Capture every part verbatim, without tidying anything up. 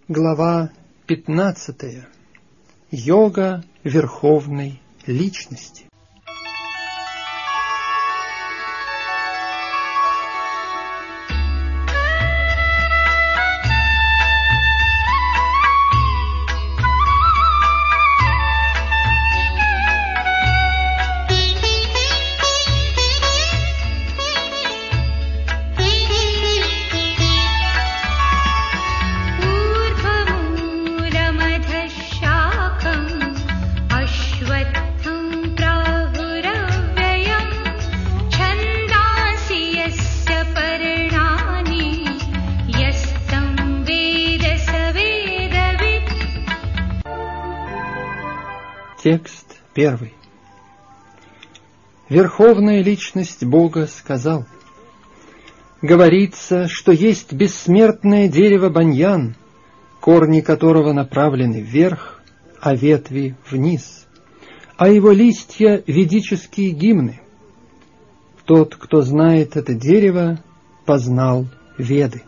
Глава пятнадцатая. Йога Верховной Личности. Текст первый. Верховная Личность Бога сказал: говорится, что есть бессмертное дерево баньян, корни которого направлены вверх, а ветви вниз, а его листья — ведические гимны. Тот, кто знает это дерево, познал Веды.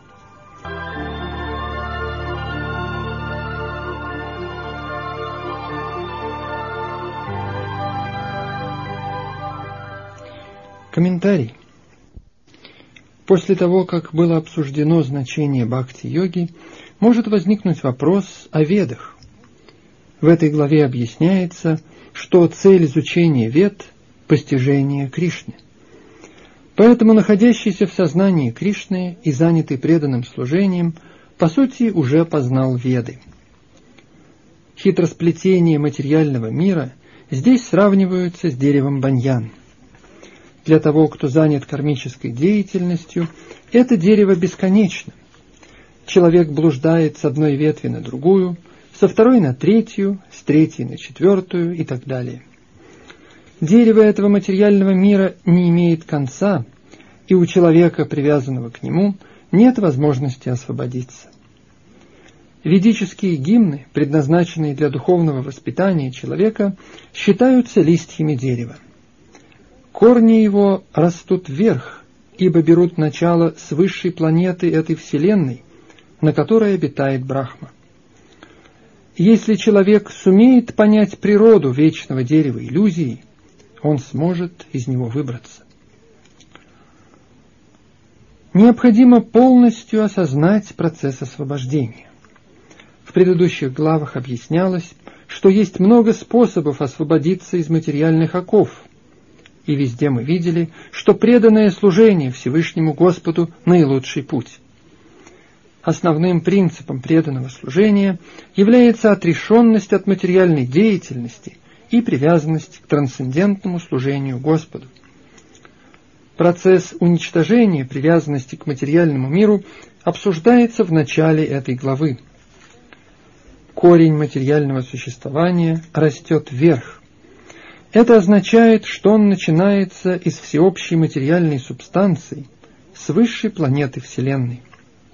Комментарий. После того, как было обсуждено значение бхакти-йоги, может возникнуть вопрос о Ведах. В этой главе объясняется, что цель изучения Вед – постижение Кришны. Поэтому находящийся в сознании Кришны и занятый преданным служением, по сути, уже познал Веды. Хитросплетения материального мира здесь сравниваются с деревом баньян. Для того, кто занят кармической деятельностью, это дерево бесконечно. Человек блуждает с одной ветви на другую, со второй на третью, с третьей на четвертую и так далее. Дерево этого материального мира не имеет конца, и у человека, привязанного к нему, нет возможности освободиться. Ведические гимны, предназначенные для духовного воспитания человека, считаются листьями дерева. Корни его растут вверх, ибо берут начало с высшей планеты этой вселенной, на которой обитает Брахма. Если человек сумеет понять природу вечного дерева иллюзии, он сможет из него выбраться. Необходимо полностью осознать процесс освобождения. В предыдущих главах объяснялось, что есть много способов освободиться из материальных оков, и везде мы видели, что преданное служение Всевышнему Господу – наилучший путь. Основным принципом преданного служения является отрешенность от материальной деятельности и привязанность к трансцендентному служению Господу. Процесс уничтожения привязанности к материальному миру обсуждается в начале этой главы. Корень материального существования растет вверх. Это означает, что он начинается из всеобщей материальной субстанции, с высшей планеты Вселенной.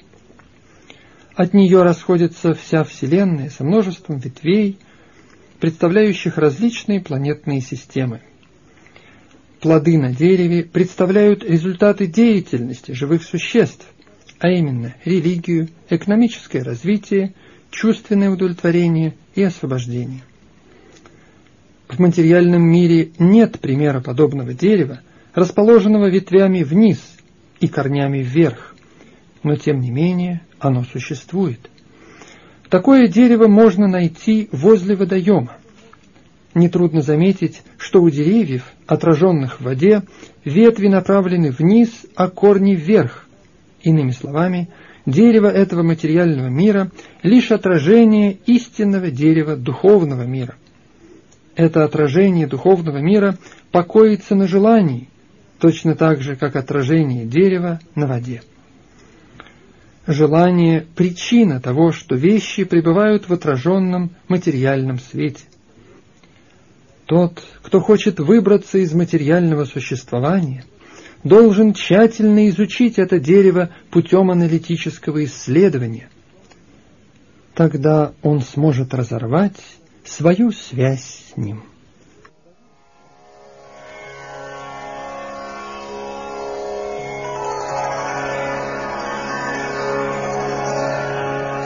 От нее расходится вся Вселенная со множеством ветвей, представляющих различные планетные системы. Плоды на дереве представляют результаты деятельности живых существ, а именно религию, экономическое развитие, чувственное удовлетворение и освобождение. В материальном мире нет примера подобного дерева, расположенного ветвями вниз и корнями вверх, но тем не менее оно существует. Такое дерево можно найти возле водоема. Нетрудно заметить, что у деревьев, отраженных в воде, ветви направлены вниз, а корни вверх. Иными словами, дерево этого материального мира – лишь отражение истинного дерева духовного мира. Это отражение духовного мира покоится на желании, точно так же, как отражение дерева на воде. Желание – причина того, что вещи пребывают в отраженном материальном свете. Тот, кто хочет выбраться из материального существования, должен тщательно изучить это дерево путем аналитического исследования. Тогда он сможет разорвать свою связь с ним.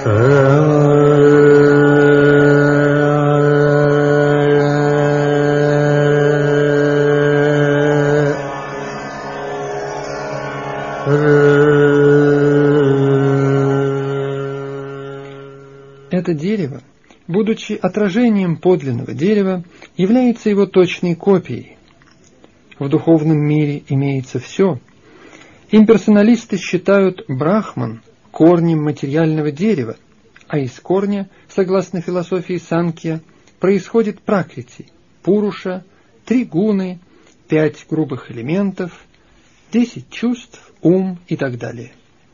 Это дерево, будучи отражением подлинного дерева, является его точной копией. В духовном мире имеется все. Имперсоналисты считают Брахман корнем материального дерева, а из корня, согласно философии Санкья, происходит пракрити, пуруша, три гуны, пять грубых элементов, десять чувств, ум и так далее.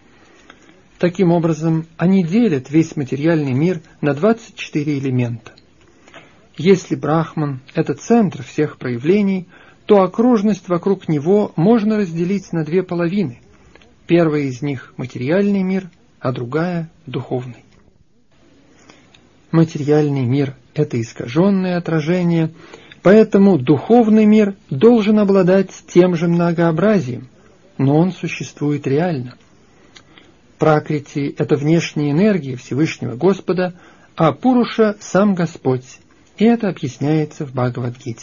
Таким образом, они делят весь материальный мир на двадцать четыре элемента. Если Брахман – это центр всех проявлений, то окружность вокруг него можно разделить на две половины. Первая из них – материальный мир, а другая – духовный. Материальный мир – это искаженное отражение, поэтому духовный мир должен обладать тем же многообразием, но он существует реально. Пракрити – это внешняя энергия Всевышнего Господа, а Пуруша – сам Господь, и это объясняется в Бхагавад-гите.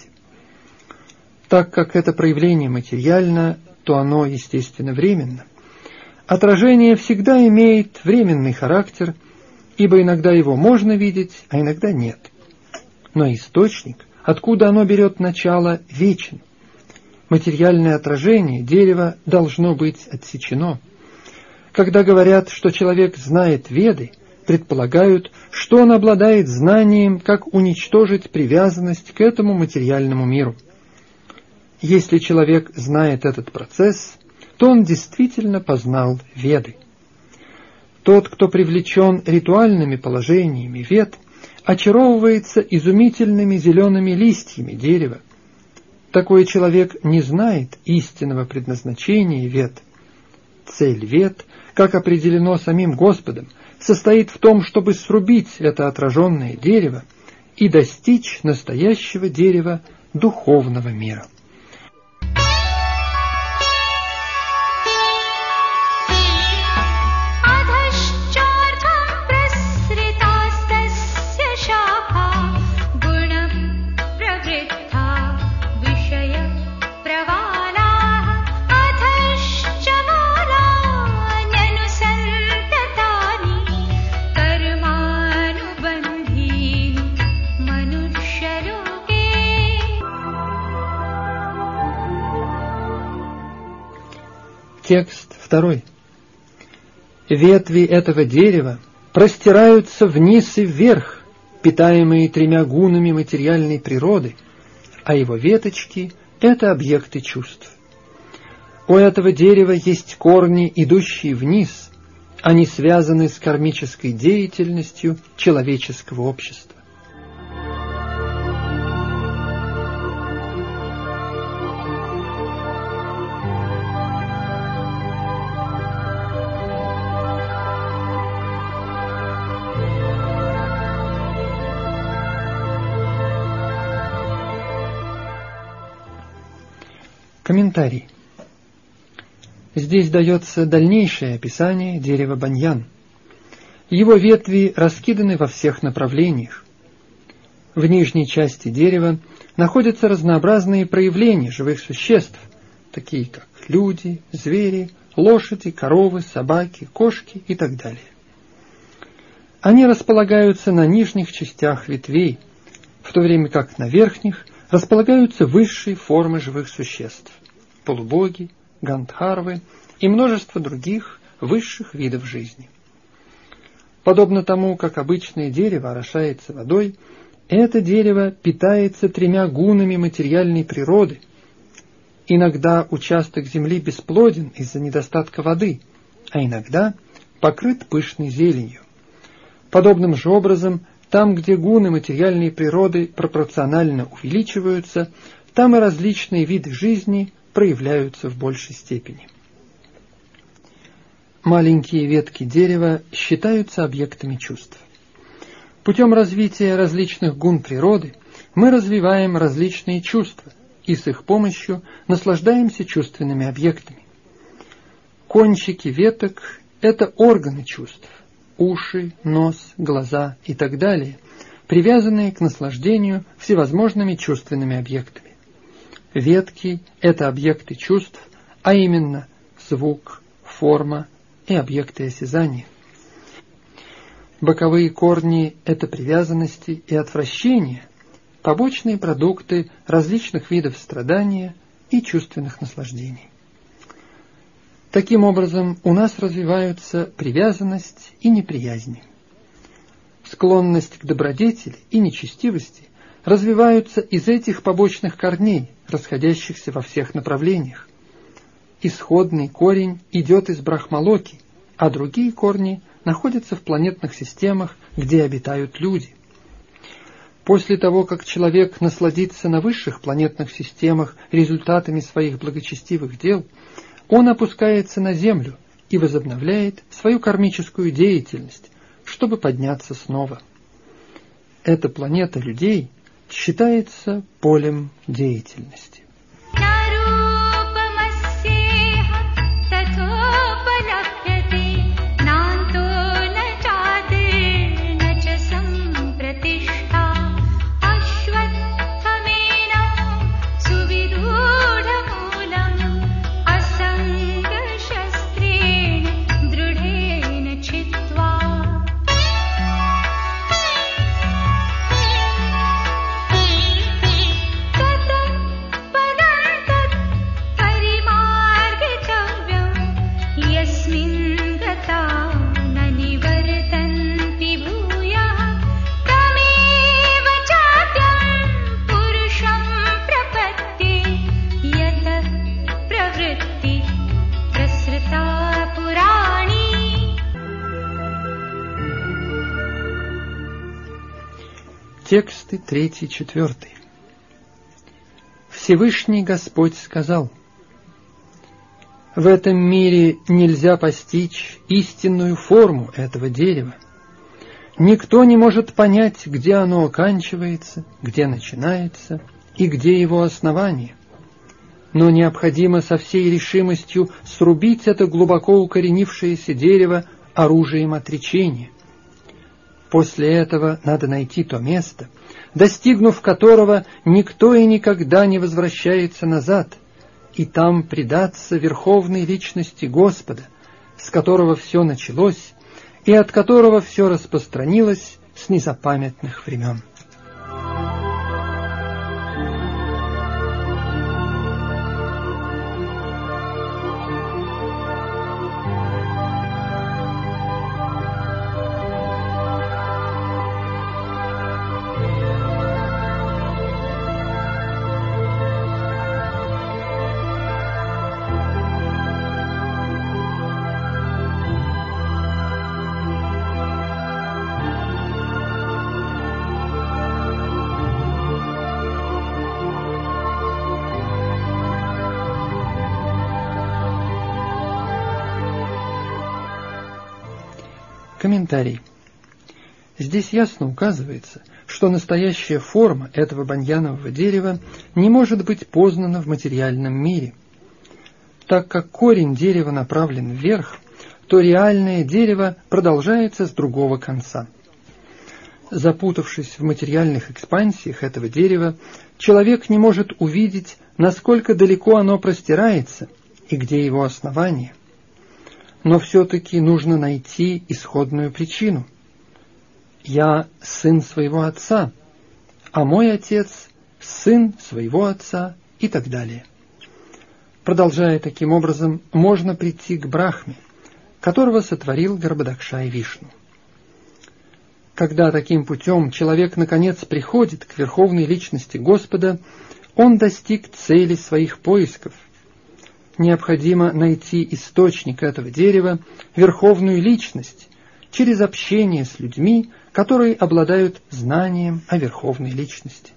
Так как это проявление материально, то оно, естественно, временно. Отражение всегда имеет временный характер, ибо иногда его можно видеть, а иногда нет. Но источник, откуда оно берет начало, вечен. Материальное отражение дерева должно быть отсечено. Когда говорят, что человек знает Веды, предполагают, что он обладает знанием, как уничтожить привязанность к этому материальному миру. Если человек знает этот процесс, то он действительно познал Веды. Тот, кто привлечен ритуальными положениями Вед, очаровывается изумительными зелеными листьями дерева. Такой человек не знает истинного предназначения Вед. Цель Вед, как определено самим Господом, состоит в том, чтобы срубить это отраженное дерево и достичь настоящего дерева духовного мира. Текст второй. Ветви этого дерева простираются вниз и вверх, питаемые тремя гунами материальной природы, а его веточки – это объекты чувств. У этого дерева есть корни, идущие вниз, они связаны с кармической деятельностью человеческого общества. Комментарий. Здесь дается дальнейшее описание дерева баньян. Его ветви раскиданы во всех направлениях. В нижней части дерева находятся разнообразные проявления живых существ, такие как люди, звери, лошади, коровы, собаки, кошки и так далее. Они располагаются на нижних частях ветвей, в то время как на верхних располагаются высшие формы живых существ – полубоги, гандхарвы и множество других высших видов жизни. Подобно тому, как обычное дерево орошается водой, это дерево питается тремя гунами материальной природы. Иногда участок земли бесплоден из-за недостатка воды, а иногда покрыт пышной зеленью. Подобным же образом, там, где гуны материальной природы пропорционально увеличиваются, там и различные виды жизни проявляются в большей степени. Маленькие ветки дерева считаются объектами чувств. Путем развития различных гун природы мы развиваем различные чувства и с их помощью наслаждаемся чувственными объектами. Кончики веток – это органы чувств. уши, нос, глаза и так далее, привязанные к наслаждению всевозможными чувственными объектами. Ветки – это объекты чувств, а именно звук, форма и объекты осязания. Боковые корни – это привязанности и отвращения, побочные продукты различных видов страдания и чувственных наслаждений. Таким образом, у нас развиваются привязанность и неприязнь. Склонность к добродетели и нечестивости развиваются из этих побочных корней, расходящихся во всех направлениях. Исходный корень идет из Брахмалоки, а другие корни находятся в планетных системах, где обитают люди. После того, как человек насладится на высших планетных системах результатами своих благочестивых дел, он опускается на Землю и возобновляет свою кармическую деятельность, чтобы подняться снова. Эта планета людей считается полем деятельности. Тексты третий и четвертый. Всевышний Господь сказал: «В этом мире нельзя постичь истинную форму этого дерева. Никто не может понять, где оно оканчивается, где начинается и где его основание. Но необходимо со всей решимостью срубить это глубоко укоренившееся дерево оружием отречения. После этого надо найти то место, достигнув которого никто и никогда не возвращается назад, и там предаться верховной личности Господа, с которого все началось и от которого все распространилось с незапамятных времен». Комментарий. Здесь ясно указывается, что настоящая форма этого баньянового дерева не может быть познана в материальном мире. Так как корень дерева направлен вверх, то реальное дерево продолжается с другого конца. Запутавшись в материальных экспансиях этого дерева, человек не может увидеть, насколько далеко оно простирается и где его основание. Но все-таки нужно найти исходную причину. Я сын своего отца, а мой отец сын своего отца и так далее. Продолжая таким образом, можно прийти к Брахме, которого сотворил Гарбхадакша Вишну. Когда таким путем человек наконец приходит к верховной личности Господа, он достиг цели своих поисков. Необходимо найти источник этого дерева, верховную личность, через общение с людьми, которые обладают знанием о верховной личности.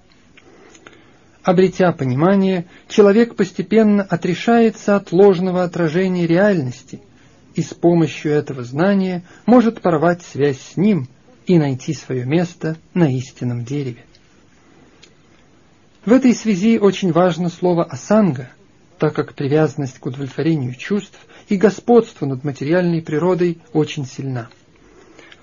Обретя понимание, человек постепенно отрешается от ложного отражения реальности и с помощью этого знания может порвать связь с ним и найти свое место на истинном дереве. В этой связи очень важно слово «асанга», так как привязанность к удовлетворению чувств и господство над материальной природой очень сильна.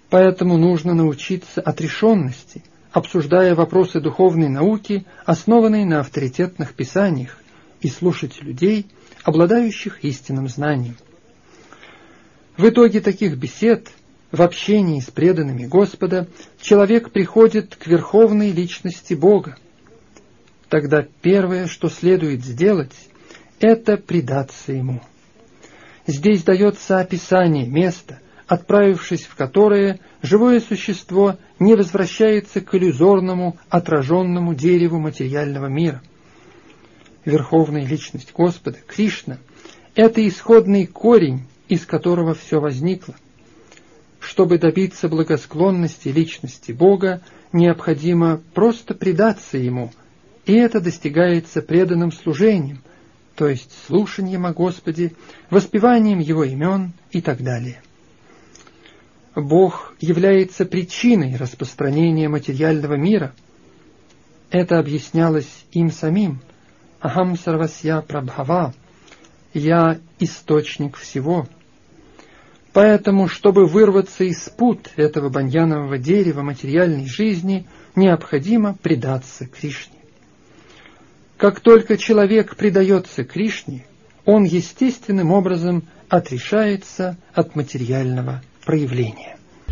Поэтому нужно научиться отрешенности, обсуждая вопросы духовной науки, основанные на авторитетных писаниях, и слушать людей, обладающих истинным знанием. В итоге таких бесед, в общении с преданными Господа, человек приходит к верховной личности Бога. Тогда первое, что следует сделать, это предаться Ему. Здесь дается описание места, отправившись в которое живое существо не возвращается к иллюзорному, отраженному дереву материального мира. Верховная личность Господа, Кришна, это исходный корень, из которого все возникло. Чтобы добиться благосклонности личности Бога, необходимо просто предаться Ему, и это достигается преданным служением, то есть слушанием о Господе, воспеванием Его имен и так далее. Бог является причиной распространения материального мира. Это объяснялось им самим. «Ахам сарвасья прабхава» — «Я источник всего». Поэтому, чтобы вырваться из пут этого баньянового дерева материальной жизни, необходимо предаться Кришне. Как только человек предается Кришне, он естественным образом отрешается от материального проявления.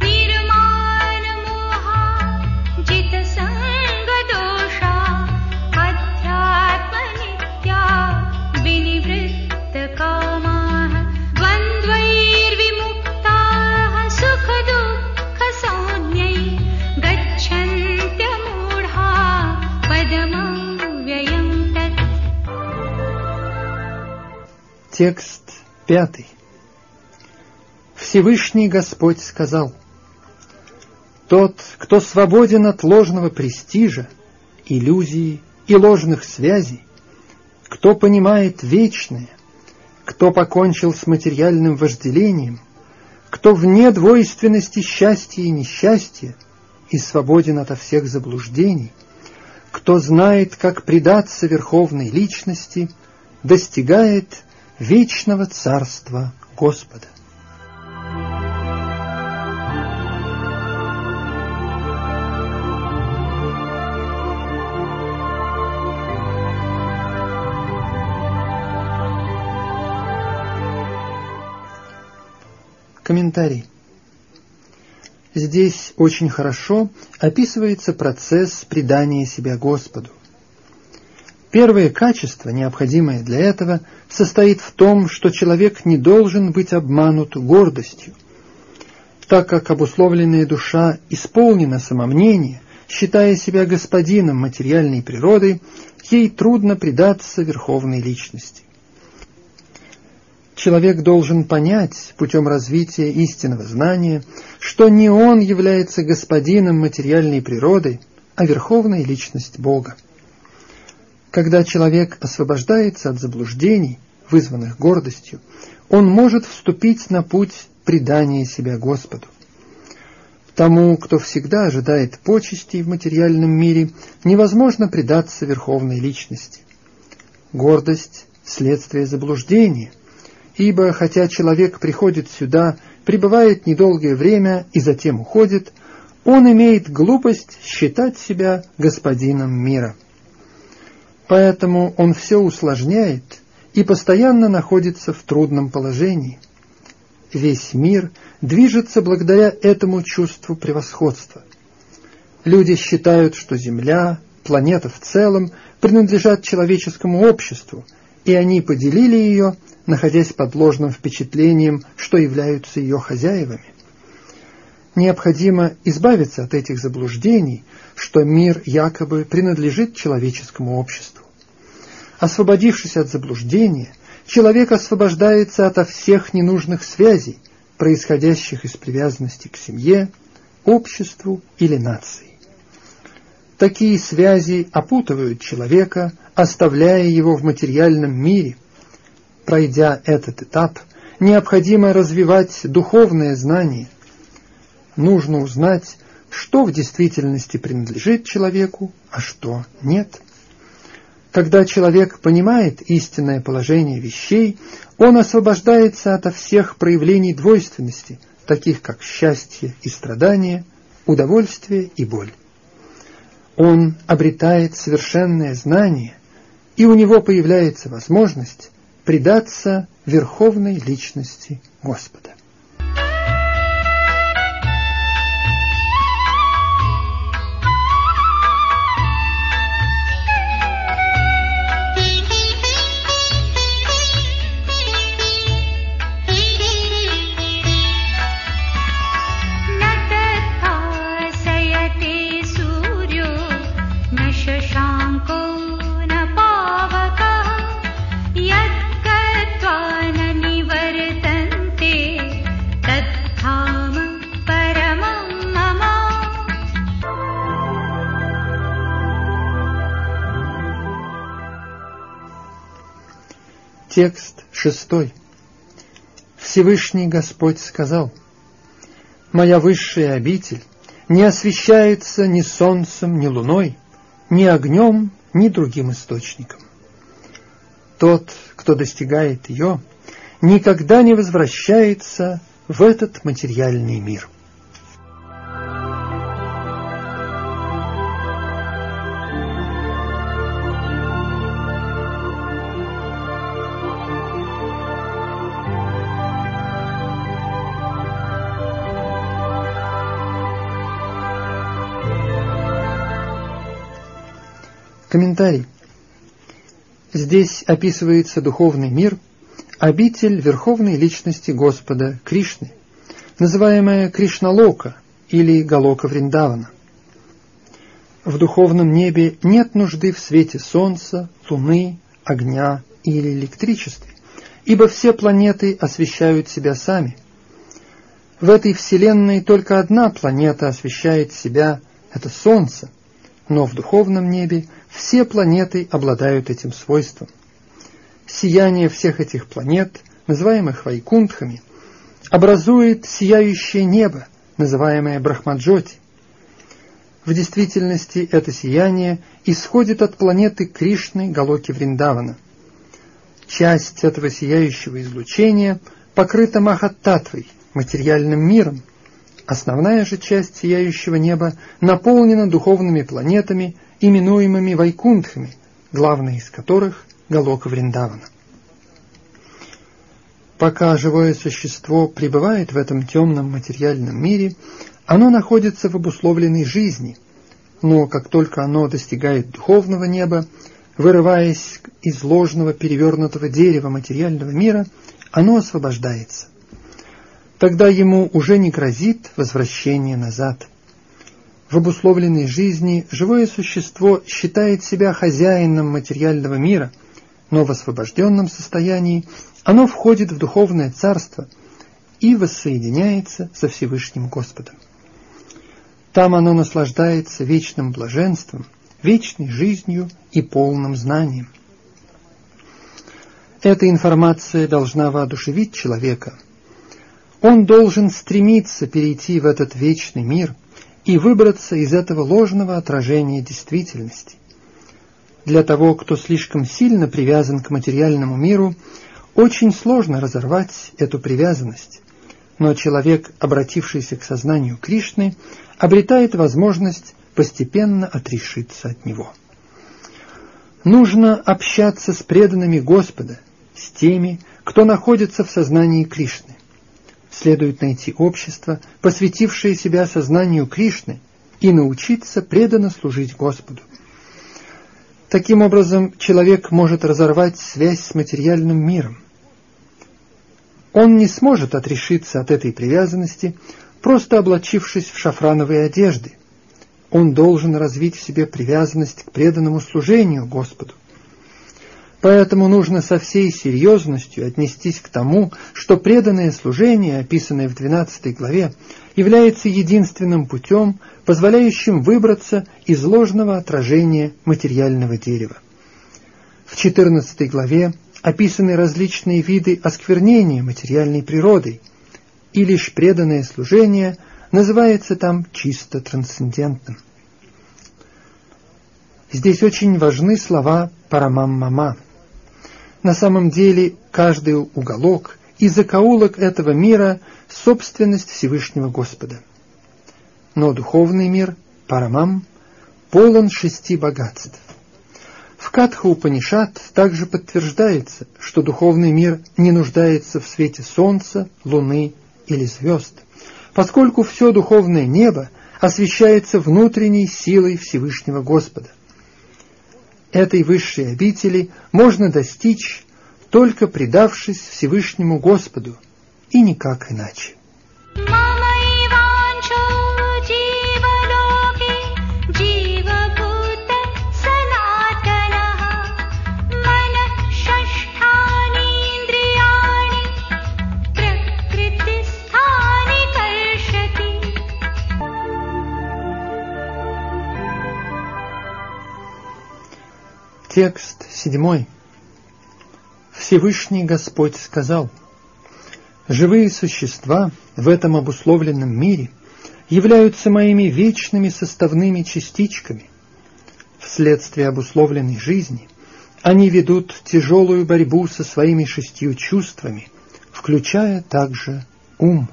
Текст пятый. Всевышний Господь сказал: «Тот, кто свободен от ложного престижа, иллюзии и ложных связей, кто понимает вечное, кто покончил с материальным вожделением, кто вне двойственности счастья и несчастья и свободен ото всех заблуждений, кто знает, как предаться Верховной Личности, достигает вечного царства Господа». Комментарий. Здесь очень хорошо описывается процесс предания себя Господу. Первое качество, необходимое для этого, состоит в том, что человек не должен быть обманут гордостью. Так как обусловленная душа исполнена самомнения, считая себя господином материальной природы, ей трудно предаться Верховной Личности. Человек должен понять путем развития истинного знания, что не он является господином материальной природы, а Верховная Личность Бога. Когда человек освобождается от заблуждений, вызванных гордостью, он может вступить на путь предания себя Господу. Тому, кто всегда ожидает почестей в материальном мире, невозможно предаться Верховной Личности. Гордость – следствие заблуждения, ибо хотя человек приходит сюда, пребывает недолгое время и затем уходит, он имеет глупость считать себя господином мира. Поэтому он все усложняет и постоянно находится в трудном положении. Весь мир движется благодаря этому чувству превосходства. Люди считают, что Земля, планета в целом, принадлежат человеческому обществу, и они поделили ее, находясь под ложным впечатлением, что являются ее хозяевами. Необходимо избавиться от этих заблуждений, что мир якобы принадлежит человеческому обществу. Освободившись от заблуждения, человек освобождается ото всех ненужных связей, происходящих из привязанности к семье, обществу или нации. Такие связи опутывают человека, оставляя его в материальном мире. Пройдя этот этап, необходимо развивать духовное знание. Нужно узнать, что в действительности принадлежит человеку, а что нет. Когда человек понимает истинное положение вещей, он освобождается ото всех проявлений двойственности, таких как счастье и страдание, удовольствие и боль. Он обретает совершенное знание, и у него появляется возможность предаться верховной личности Господа. Текст шестой. Всевышний Господь сказал: «Моя высшая обитель не освещается ни солнцем, ни луной, ни огнем, ни другим источником. Тот, кто достигает ее, никогда не возвращается в этот материальный мир». Комментарий. Здесь описывается духовный мир, обитель верховной личности Господа Кришны, называемая Кришналока или Галока Вриндавана. В духовном небе нет нужды в свете солнца, луны, огня или электричестве, ибо все планеты освещают себя сами. В этой вселенной только одна планета освещает себя – это Солнце, но в духовном небе все планеты обладают этим свойством. Сияние всех этих планет, называемых Вайкунтхами, образует сияющее небо, называемое Брахмаджоти. В действительности это сияние исходит от планеты Кришны Галоки Вриндавана. Часть этого сияющего излучения покрыта Махаттатвой, материальным миром. Основная же часть сияющего неба наполнена духовными планетами, именуемыми Вайкунтхами, главная из которых – Галока Вриндавана. Пока живое существо пребывает в этом темном материальном мире, оно находится в обусловленной жизни, но как только оно достигает духовного неба, вырываясь из ложного перевернутого дерева материального мира, оно освобождается. Тогда ему уже не грозит возвращение назад. В обусловленной жизни живое существо считает себя хозяином материального мира, но в освобожденном состоянии оно входит в духовное царство и воссоединяется со Всевышним Господом. Там оно наслаждается вечным блаженством, вечной жизнью и полным знанием. Эта информация должна воодушевить человека. Он должен стремиться перейти в этот вечный мир и выбраться из этого ложного отражения действительности. Для того, кто слишком сильно привязан к материальному миру, очень сложно разорвать эту привязанность, но человек, обратившийся к сознанию Кришны, обретает возможность постепенно отрешиться от него. Нужно общаться с преданными Господа, с теми, кто находится в сознании Кришны. Следует найти общество, посвятившее себя сознанию Кришны, и научиться преданно служить Господу. Таким образом, человек может разорвать связь с материальным миром. Он не сможет отрешиться от этой привязанности, просто облачившись в шафрановые одежды. Он должен развить в себе привязанность к преданному служению Господу. Поэтому нужно со всей серьезностью отнестись к тому, что преданное служение, описанное в двенадцатой главе, является единственным путем, позволяющим выбраться из ложного отражения материального дерева. В четырнадцатой главе описаны различные виды осквернения материальной природой, и лишь преданное служение называется там чисто трансцендентным. Здесь очень важны слова «парамам-мама». На самом деле каждый уголок и закоулок этого мира – собственность Всевышнего Господа. Но духовный мир, Парамам, полон шести богатств. В Катха-Упанишад также подтверждается, что духовный мир не нуждается в свете солнца, луны или звезд, поскольку все духовное небо освещается внутренней силой Всевышнего Господа. Этой высшей обители можно достичь, только предавшись Всевышнему Господу, и никак иначе. Текст седьмой. Всевышний Господь сказал: «Живые существа в этом обусловленном мире являются моими вечными составными частичками. Вследствие обусловленной жизни они ведут тяжелую борьбу со своими шестью чувствами, включая также ум».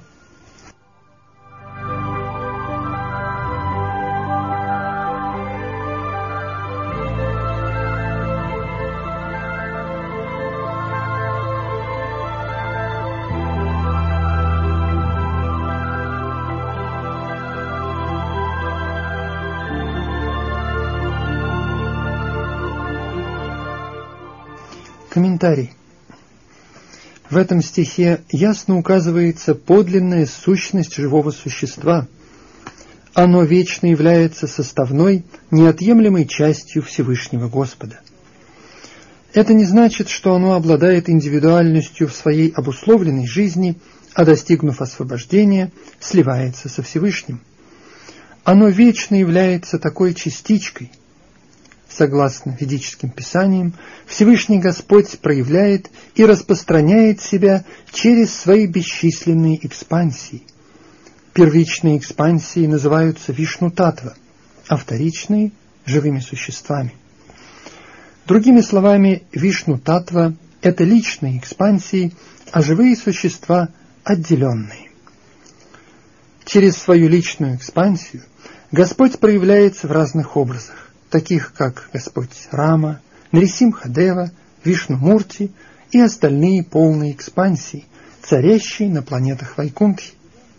Комментарий. В этом стихе ясно указывается подлинная сущность живого существа. Оно вечно является составной, неотъемлемой частью Всевышнего Господа. Это не значит, что оно обладает индивидуальностью в своей обусловленной жизни, а достигнув освобождения, сливается со Всевышним. Оно вечно является такой частичкой. Согласно ведическим писаниям, Всевышний Господь проявляет и распространяет себя через свои бесчисленные экспансии. Первичные экспансии называются Вишну-Татва, а вторичные – живыми существами. Другими словами, Вишну-Татва – это личные экспансии, а живые существа – отделенные. Через свою личную экспансию Господь проявляется в разных образах, таких как Господь Рама, Нарисимха-дева, Вишну-Мурти и остальные полные экспансии, царящие на планетах Вайкунтхи.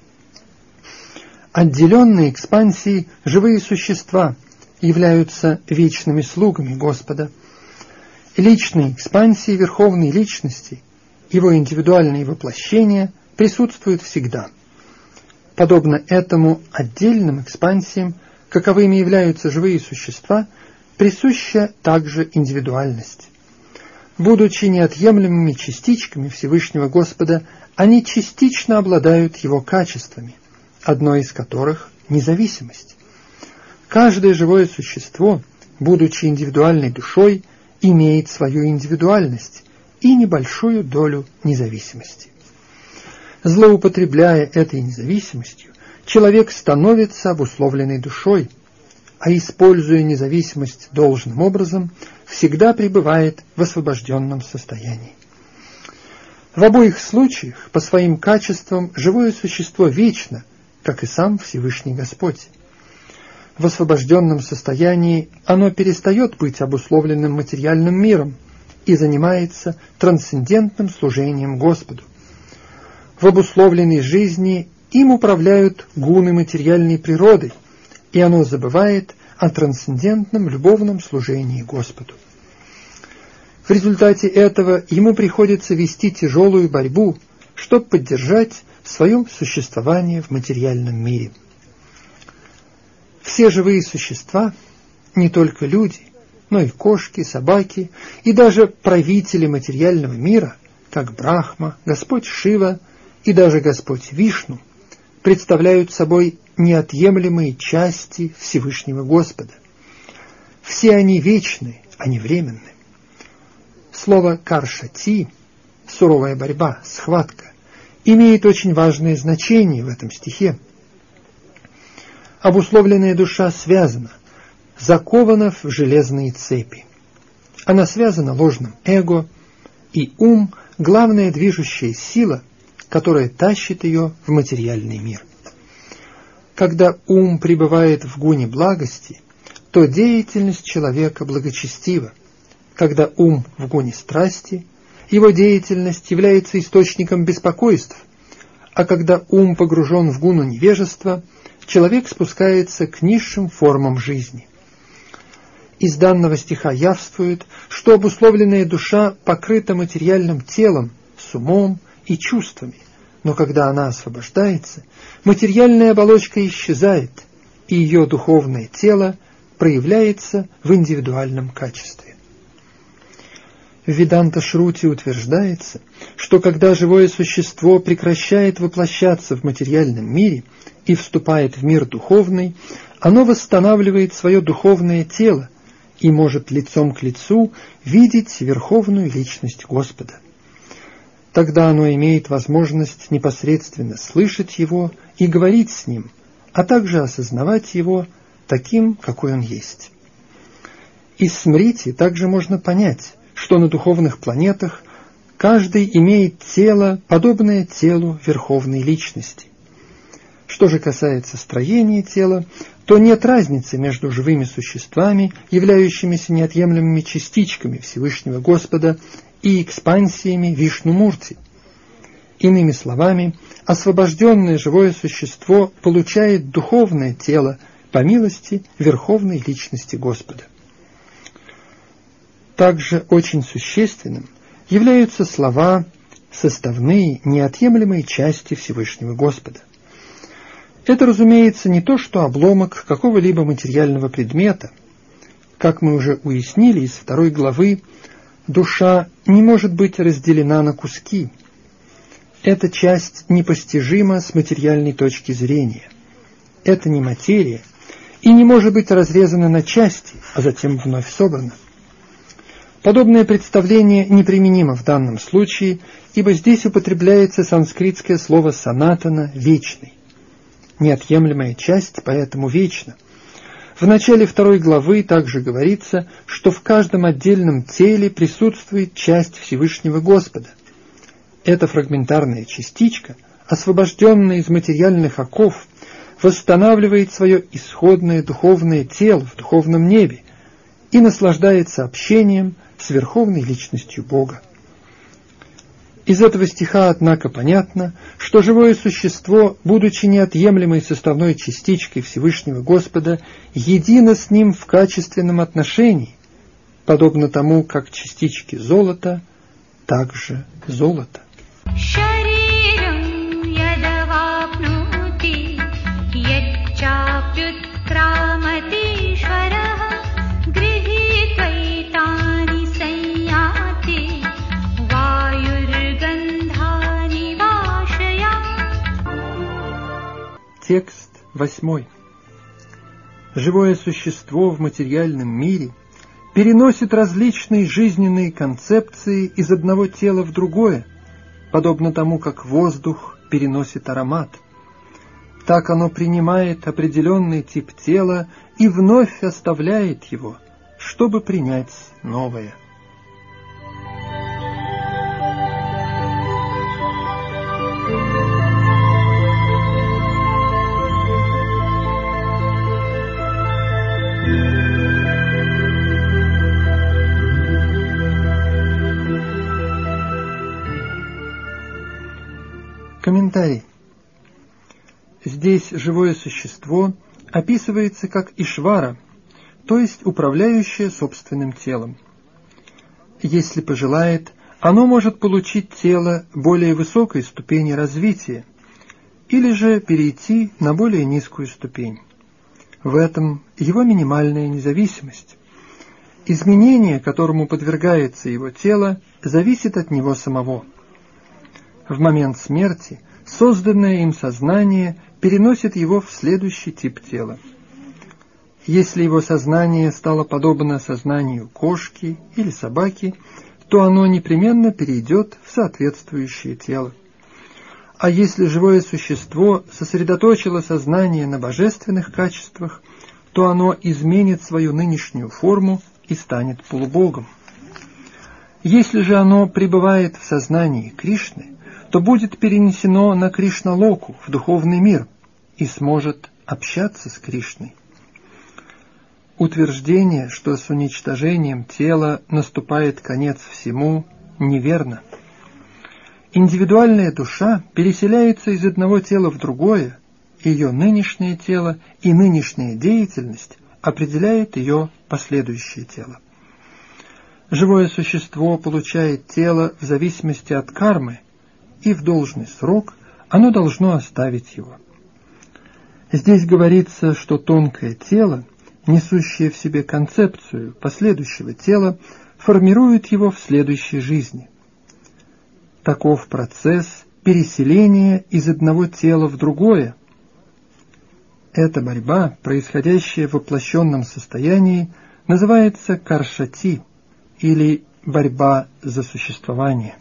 Отделенные экспансии, живые существа, являются вечными слугами Господа. Личные экспансии Верховной Личности, его индивидуальные воплощения, присутствуют всегда. Подобно этому отдельным экспансиям, каковыми являются живые существа, присуща также индивидуальность. Будучи неотъемлемыми частичками Всевышнего Господа, они частично обладают его качествами, одно из которых – независимость. Каждое живое существо, будучи индивидуальной душой, имеет свою индивидуальность и небольшую долю независимости. Злоупотребляя этой независимостью, человек становится обусловленной душой, а используя независимость должным образом, всегда пребывает в освобожденном состоянии. В обоих случаях по своим качествам живое существо вечно, как и сам Всевышний Господь. В освобожденном состоянии оно перестает быть обусловленным материальным миром и занимается трансцендентным служением Господу. В обусловленной жизни им управляют гуны материальной природы, и оно забывает о трансцендентном любовном служении Господу. В результате этого ему приходится вести тяжелую борьбу, чтобы поддержать свое существование в материальном мире. Все живые существа, не только люди, но и кошки, собаки и даже правители материального мира, как Брахма, Господь Шива и даже Господь Вишну, представляют собой неотъемлемые части Всевышнего Господа. Все они вечны, а не временны. Слово «каршати» – суровая борьба, схватка – имеет очень важное значение в этом стихе. Обусловленная душа связана, закована в железные цепи. Она связана ложным эго, и ум главная движущая сила, которая тащит ее в материальный мир. Когда ум пребывает в гуне благости, то деятельность человека благочестива. Когда ум в гуне страсти, его деятельность является источником беспокойств, а когда ум погружен в гуну невежества, человек спускается к низшим формам жизни. Из данного стиха явствует, что обусловленная душа покрыта материальным телом, с умом и чувствами, но когда она освобождается, материальная оболочка исчезает, и ее духовное тело проявляется в индивидуальном качестве. В Веданта-шрути утверждается, что когда живое существо прекращает воплощаться в материальном мире и вступает в мир духовный, оно восстанавливает свое духовное тело и может лицом к лицу видеть верховную личность Господа. Тогда оно имеет возможность непосредственно слышать Его и говорить с Ним, а также осознавать Его таким, какой Он есть. Из смрити также можно понять, что на духовных планетах каждый имеет тело, подобное телу Верховной Личности. Что же касается строения тела, то нет разницы между живыми существами, являющимися неотъемлемыми частичками Всевышнего Господа, и экспансиями Вишну-мурти. Иными словами, освобожденное живое существо получает духовное тело по милости Верховной Личности Господа. Также очень существенным являются слова, составные, неотъемлемые части Всевышнего Господа. Это, разумеется, не то, что обломок какого-либо материального предмета. Как мы уже уяснили из второй главы, душа не может быть разделена на куски. Эта часть непостижима с материальной точки зрения. Это не материя и не может быть разрезана на части, а затем вновь собрана. Подобное представление неприменимо в данном случае, ибо здесь употребляется санскритское слово «санатана» — «вечный». Неотъемлемая часть поэтому вечна. В начале второй главы также говорится, что в каждом отдельном теле присутствует часть Всевышнего Господа. Эта фрагментарная частичка, освобожденная из материальных оков, восстанавливает свое исходное духовное тело в духовном небе и наслаждается общением с Верховной Личностью Бога. Из этого стиха, однако, понятно, что живое существо, будучи неотъемлемой составной частичкой Всевышнего Господа, едино с Ним в качественном отношении, подобно тому, как частички золота, также золото. Текст восьмой. Живое существо в материальном мире переносит различные жизненные концепции из одного тела в другое, подобно тому, как воздух переносит аромат. Так оно принимает определенный тип тела и вновь оставляет его, чтобы принять новое. Комментарий. Здесь живое существо описывается как Ишвара, то есть управляющее собственным телом. Если пожелает, оно может получить тело более высокой ступени развития или же перейти на более низкую ступень. В этом его минимальная независимость. Изменение, которому подвергается его тело, зависит от него самого. В момент смерти созданное им сознание переносит его в следующий тип тела. Если его сознание стало подобно сознанию кошки или собаки, то оно непременно перейдет в соответствующее тело. А если живое существо сосредоточило сознание на божественных качествах, то оно изменит свою нынешнюю форму и станет полубогом. Если же оно пребывает в сознании Кришны, то будет перенесено на Кришна-локу, в духовный мир, и сможет общаться с Кришной. Утверждение, что с уничтожением тела наступает конец всему, неверно. Индивидуальная душа переселяется из одного тела в другое, ее нынешнее тело и нынешняя деятельность определяет ее последующее тело. Живое существо получает тело в зависимости от кармы, и в должный срок оно должно оставить его. Здесь говорится, что тонкое тело, несущее в себе концепцию последующего тела, формирует его в следующей жизни. Таков процесс переселения из одного тела в другое. Эта борьба, происходящая в воплощенном состоянии, называется каршати, или борьба за существование.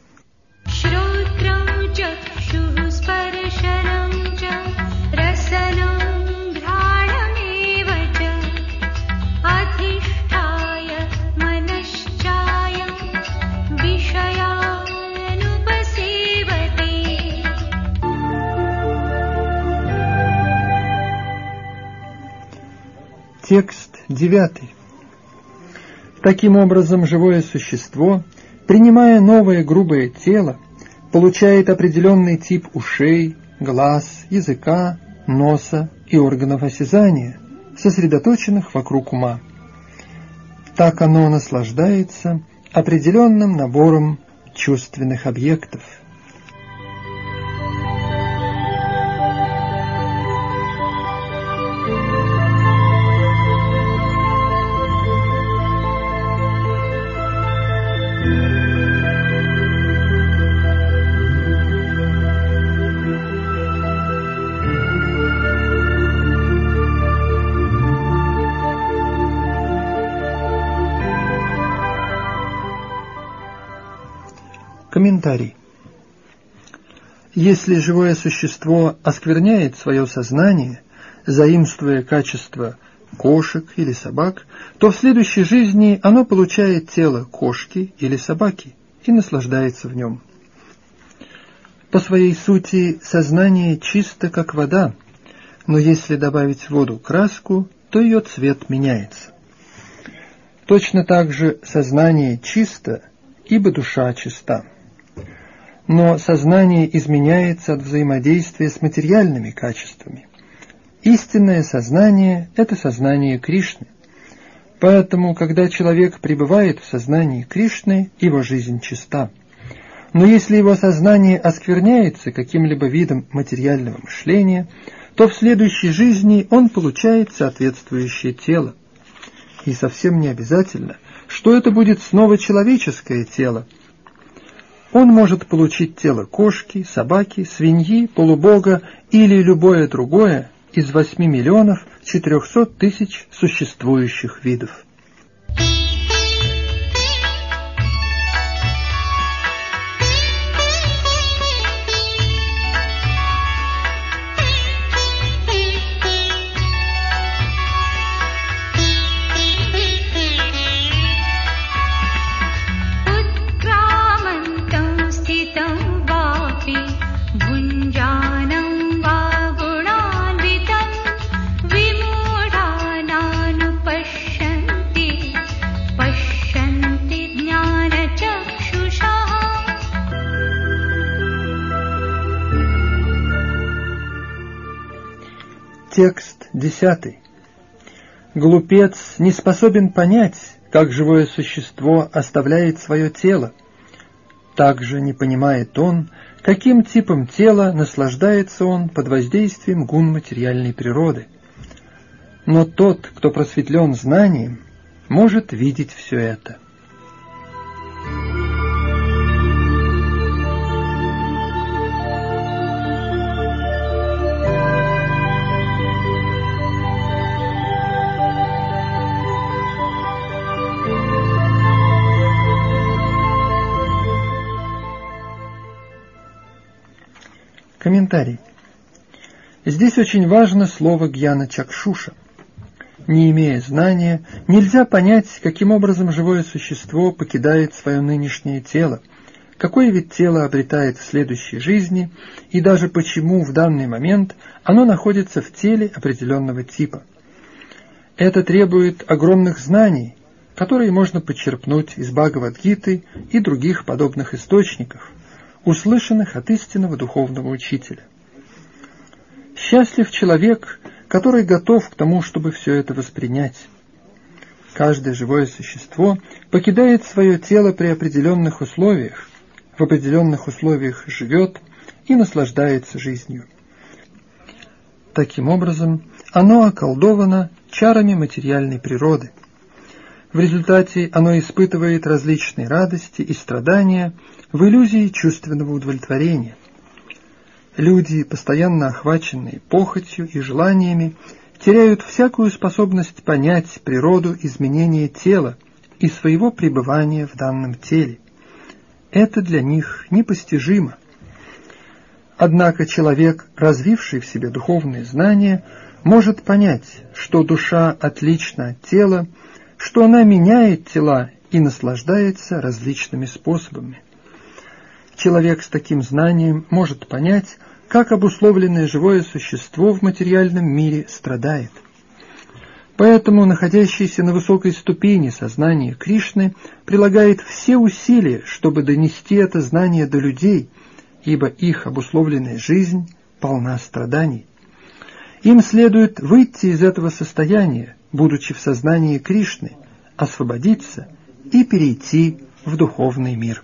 Текст девятый. Таким образом, живое существо, принимая новое грубое тело, получает определенный тип ушей, глаз, языка, носа и органов осязания, сосредоточенных вокруг ума. Так оно наслаждается определенным набором чувственных объектов. Комментарий. Если живое существо оскверняет свое сознание, заимствуя качество кошек или собак, то в следующей жизни оно получает тело кошки или собаки и наслаждается в нем. По своей сути сознание чисто, как вода, но если добавить в воду краску, то ее цвет меняется. Точно так же сознание чисто, ибо душа чиста. Но сознание изменяется от взаимодействия с материальными качествами. Истинное сознание – это сознание Кришны. Поэтому, когда человек пребывает в сознании Кришны, его жизнь чиста. Но если его сознание оскверняется каким-либо видом материального мышления, то в следующей жизни он получает соответствующее тело. И совсем не обязательно, что это будет снова человеческое тело. Он может получить тело кошки, собаки, свиньи, полубога или любое другое из восьми миллионов четырехсот тысяч существующих видов. Текст десятый. Глупец не способен понять, как живое существо оставляет свое тело. Также не понимает он, каким типом тела наслаждается он под воздействием гун материальной природы. Но тот, кто просветлен знанием, может видеть все это. Комментарий. Здесь очень важно слово гьяна чакшуша. Не имея знания, нельзя понять, каким образом живое существо покидает свое нынешнее тело, какой вид тела обретает в следующей жизни и даже почему в данный момент оно находится в теле определенного типа. Это требует огромных знаний, которые можно почерпнуть из Бхагавад-гиты и других подобных источников, услышанных от истинного духовного учителя. Счастлив человек, который готов к тому, чтобы все это воспринять. Каждое живое существо покидает свое тело при определенных условиях, в определенных условиях живет и наслаждается жизнью. Таким образом, оно околдовано чарами материальной природы. В результате оно испытывает различные радости и страдания в иллюзии чувственного удовлетворения. Люди, постоянно охваченные похотью и желаниями, теряют всякую способность понять природу изменения тела и своего пребывания в данном теле. Это для них непостижимо. Однако человек, развивший в себе духовные знания, может понять, что душа отлична от тела, что она меняет тела и наслаждается различными способами. Человек с таким знанием может понять, как обусловленное живое существо в материальном мире страдает. Поэтому находящийся на высокой ступени сознания Кришны прилагает все усилия, чтобы донести это знание до людей, ибо их обусловленная жизнь полна страданий. Им следует выйти из этого состояния, будучи в сознании Кришны, освободиться и перейти в духовный мир.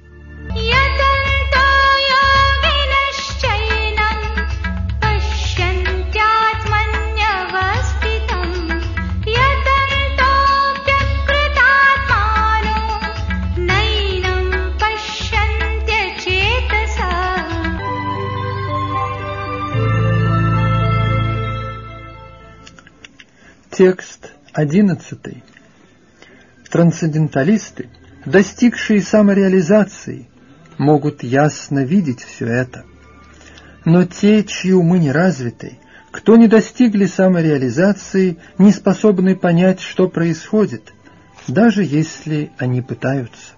Текст одиннадцатый. Трансценденталисты, достигшие самореализации, могут ясно видеть все это. Но те, чьи умы не развиты, кто не достигли самореализации, не способны понять, что происходит, даже если они пытаются.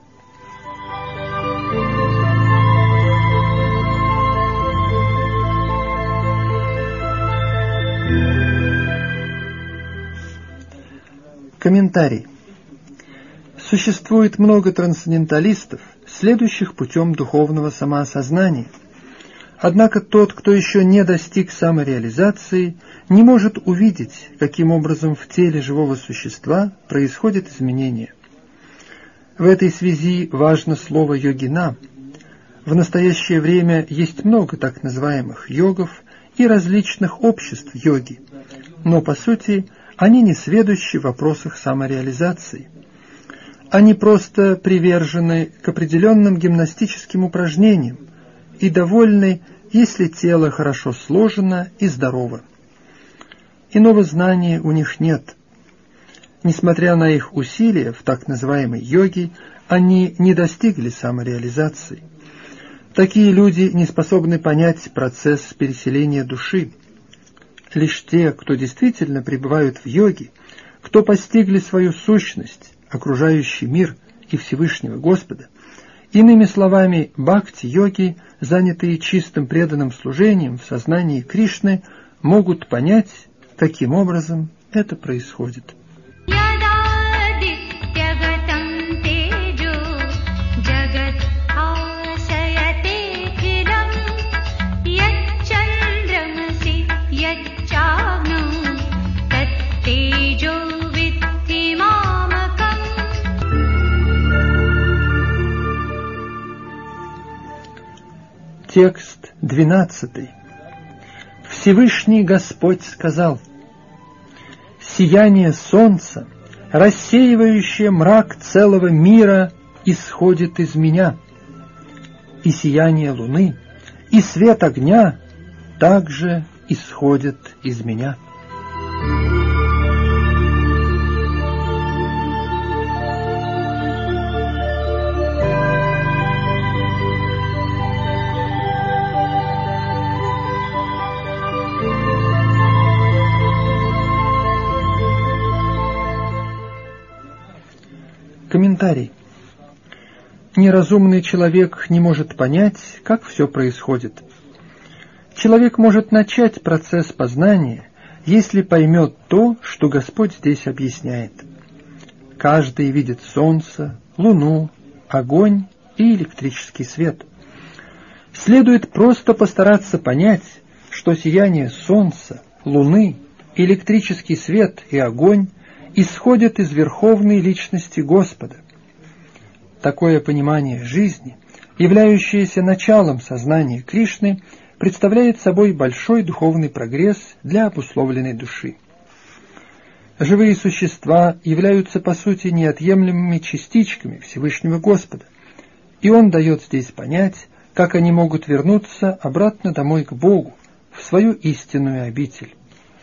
Комментарий. Существует много трансценденталистов, следующих путем духовного самоосознания. Однако тот, кто еще не достиг самореализации, не может увидеть, каким образом в теле живого существа происходят изменения. В этой связи важно слово «йогина». В настоящее время есть много так называемых йогов и различных обществ йоги, но по сути они не сведущи в вопросах самореализации. Они просто привержены к определенным гимнастическим упражнениям и довольны, если тело хорошо сложено и здорово. Иного знания у них нет. Несмотря на их усилия в так называемой йоге, они не достигли самореализации. Такие люди не способны понять процесс переселения души. Лишь те, кто действительно пребывают в йоге, кто постигли свою сущность, окружающий мир и Всевышнего Господа, иными словами, бхакти-йоги, занятые чистым преданным служением в сознании Кришны, могут понять, каким образом это происходит. Текст двенадцатый. Всевышний Господь сказал: «Сияние солнца, рассеивающее мрак целого мира, исходит из меня, и сияние луны, и свет огня также исходят из меня». Комментарий. Неразумный человек не может понять, как все происходит. Человек может начать процесс познания, если поймет то, что Господь здесь объясняет. Каждый видит солнце, луну, огонь и электрический свет. Следует просто постараться понять, что сияние солнца, луны, электрический свет и огонь исходят из верховной личности Господа. Такое понимание жизни, являющееся началом сознания Кришны, представляет собой большой духовный прогресс для обусловленной души. Живые существа являются по сути неотъемлемыми частичками Всевышнего Господа, и Он дает здесь понять, как они могут вернуться обратно домой к Богу, в свою истинную обитель.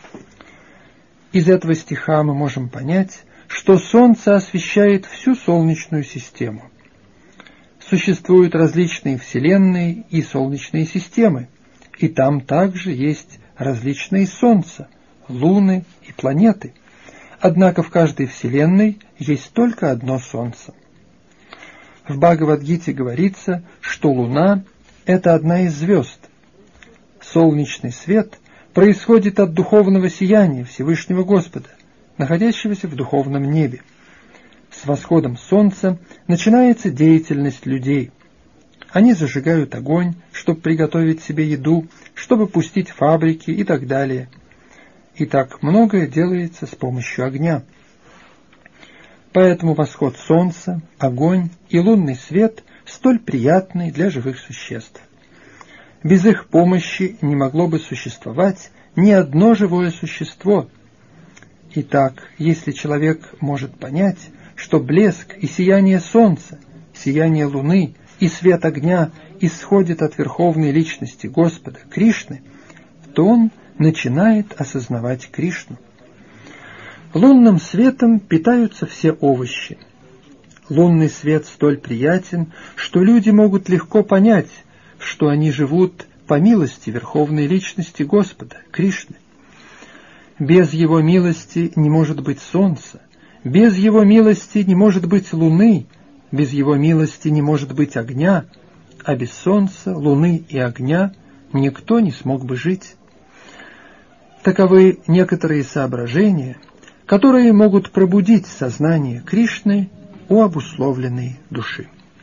Из этого стиха мы можем понять, что Солнце освещает всю Солнечную систему. Существуют различные вселенные и солнечные системы, и там также есть различные Солнца, луны и планеты. Однако в каждой вселенной есть только одно Солнце. В Бхагавад-гите говорится, что Луна – это одна из звезд. Солнечный свет происходит от духовного сияния Всевышнего Господа, находящегося в духовном небе. С восходом солнца начинается деятельность людей. Они зажигают огонь, чтобы приготовить себе еду, чтобы пустить фабрики и так далее. И так многое делается с помощью огня. Поэтому восход солнца, огонь и лунный свет столь приятны для живых существ. Без их помощи не могло бы существовать ни одно живое существо. Итак, если человек может понять, что блеск и сияние солнца, сияние луны и свет огня исходит от верховной личности Господа, Кришны, то он начинает осознавать Кришну. Лунным светом питаются все овощи. Лунный свет столь приятен, что люди могут легко понять, что они живут по милости верховной личности Господа, Кришны. Без Его милости не может быть солнца, без Его милости не может быть луны, без Его милости не может быть огня, а без солнца, луны и огня никто не смог бы жить. Таковы некоторые соображения, которые могут пробудить сознание Кришны у обусловленной души.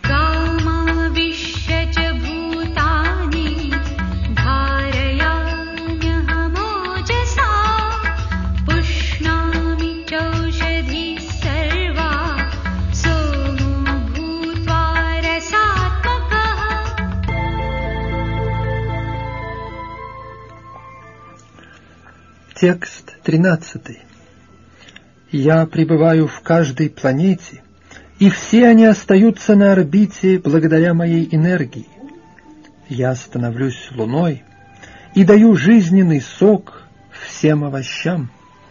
Текст тринадцатый. «Я пребываю в каждой планете, и все они остаются на орбите благодаря моей энергии. Я становлюсь луной и даю жизненный сок всем овощам».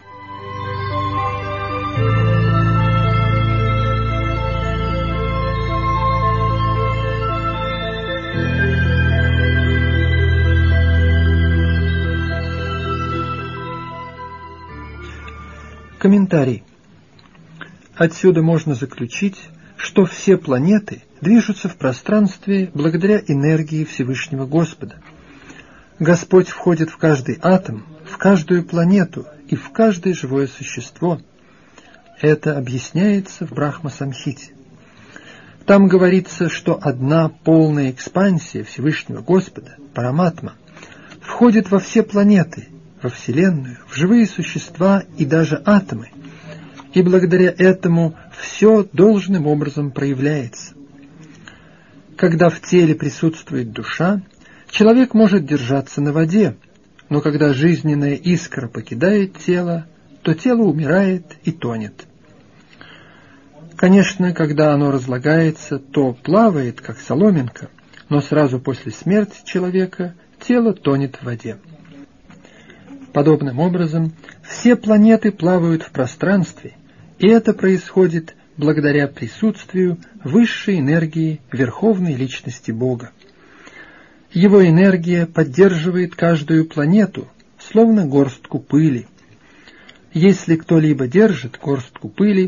Комментарий. Отсюда можно заключить, что все планеты движутся в пространстве благодаря энергии Всевышнего Господа. Господь входит в каждый атом, в каждую планету и в каждое живое существо. Это объясняется в Брахма-самхите. Там говорится, что одна полная экспансия Всевышнего Господа, Параматма, входит во все планеты, во Вселенную, в живые существа и даже атомы, и благодаря этому все должным образом проявляется. Когда в теле присутствует душа, человек может держаться на воде, но когда жизненная искра покидает тело, то тело умирает и тонет. Конечно, когда оно разлагается, то плавает, как соломинка, но сразу после смерти человека тело тонет в воде. Подобным образом, все планеты плавают в пространстве, и это происходит благодаря присутствию высшей энергии Верховной Личности Бога. Его энергия поддерживает каждую планету, словно горстку пыли. Если кто-либо держит горстку пыли,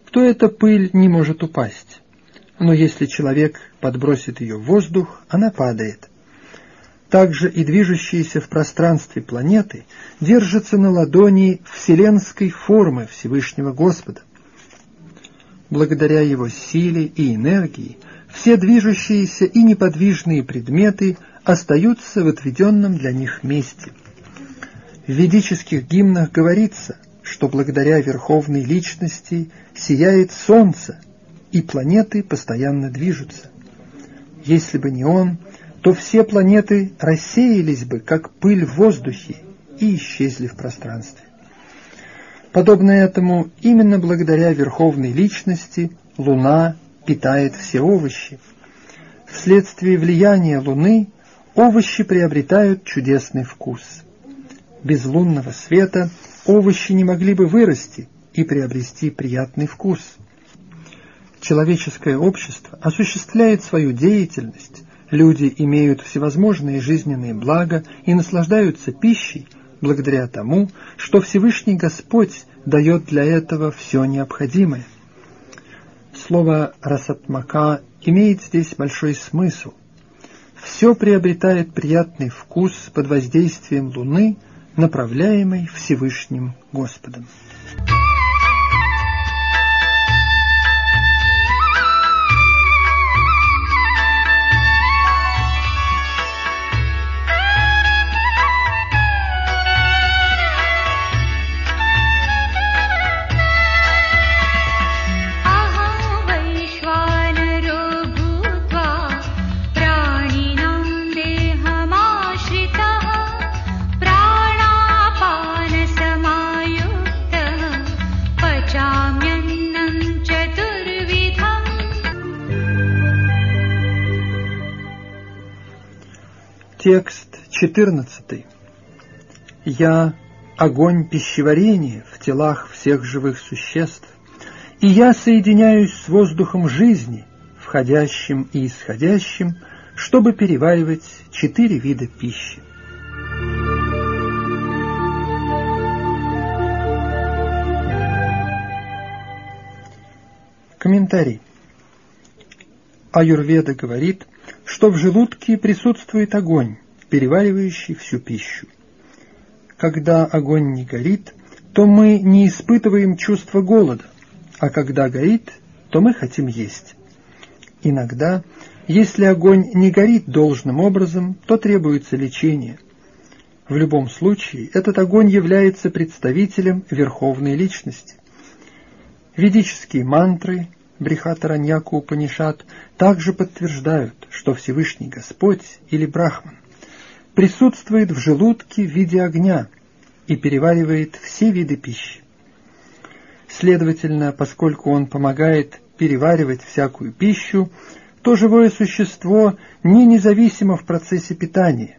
то эта пыль не может упасть. Но если человек подбросит ее в воздух, она падает. Также и движущиеся в пространстве планеты держатся на ладони вселенской формы Всевышнего Господа. Благодаря его силе и энергии все движущиеся и неподвижные предметы остаются в отведенном для них месте. В ведических гимнах говорится, что благодаря Верховной Личности сияет Солнце, и планеты постоянно движутся. Если бы не он, то все планеты рассеялись бы, как пыль в воздухе, и исчезли в пространстве. Подобно этому, именно благодаря Верховной Личности Луна питает все овощи. Вследствие влияния Луны овощи приобретают чудесный вкус. Без лунного света овощи не могли бы вырасти и приобрести приятный вкус. Человеческое общество осуществляет свою деятельность, люди имеют всевозможные жизненные блага и наслаждаются пищей благодаря тому, что Всевышний Господь дает для этого все необходимое. Слово «расатмака» имеет здесь большой смысл. Все приобретает приятный вкус под воздействием Луны, направляемой Всевышним Господом. Текст четырнадцатый. «Я — огонь пищеварения в телах всех живых существ, и я соединяюсь с воздухом жизни, входящим и исходящим, чтобы переваривать четыре вида пищи». Комментарий. Аюрведа говорит, что в желудке присутствует огонь, переваривающий всю пищу. Когда огонь не горит, то мы не испытываем чувства голода, а когда горит, то мы хотим есть. Иногда, если огонь не горит должным образом, то требуется лечение. В любом случае, этот огонь является представителем Верховной Личности. Ведические мантры Брихатараньяка Упанишад также подтверждают, что Всевышний Господь или Брахман присутствует в желудке в виде огня и переваривает все виды пищи. Следовательно, поскольку он помогает переваривать всякую пищу, то живое существо не независимо в процессе питания.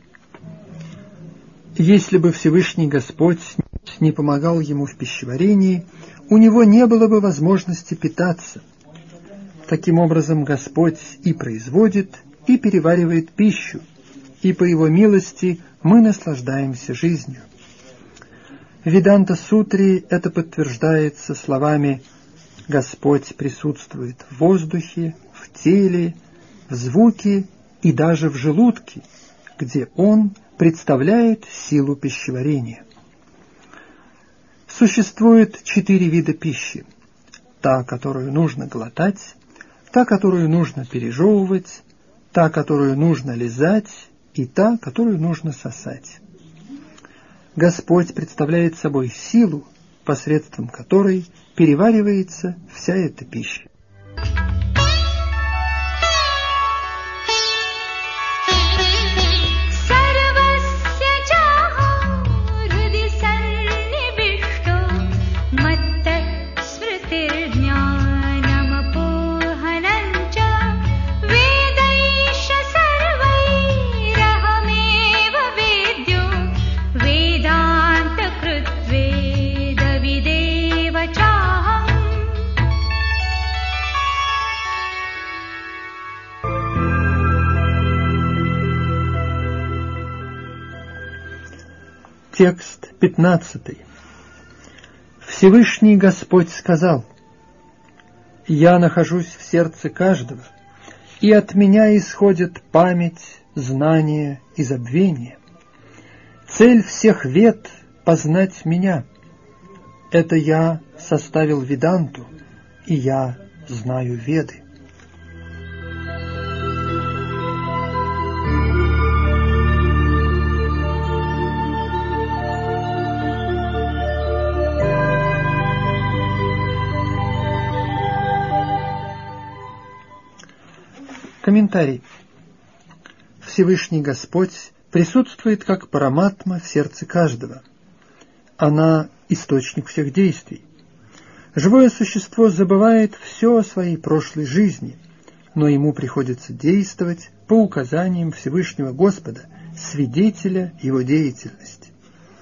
Если бы Всевышний Господь не помогал ему в пищеварении, у него не было бы возможности питаться. Таким образом, Господь и производит, и переваривает пищу, и по Его милости мы наслаждаемся жизнью. В Веданта-сутре это подтверждается словами «Господь присутствует в воздухе, в теле, в звуке и даже в желудке, где Он представляет силу пищеварения». Существует четыре вида пищи: та, которую нужно глотать, та, которую нужно пережевывать, та, которую нужно лизать, и та, которую нужно сосать. Господь представляет собой силу, посредством которой переваривается вся эта пища. Текст пятнадцатый. Всевышний Господь сказал: Я нахожусь в сердце каждого, и от меня исходит память, знание и забвение. Цель всех вед — познать меня. Это я составил Веданту, и я знаю Веды. Комментарий. Всевышний Господь присутствует как параматма в сердце каждого. Она – источник всех действий. Живое существо забывает все о своей прошлой жизни, но ему приходится действовать по указаниям Всевышнего Господа, свидетеля его деятельности.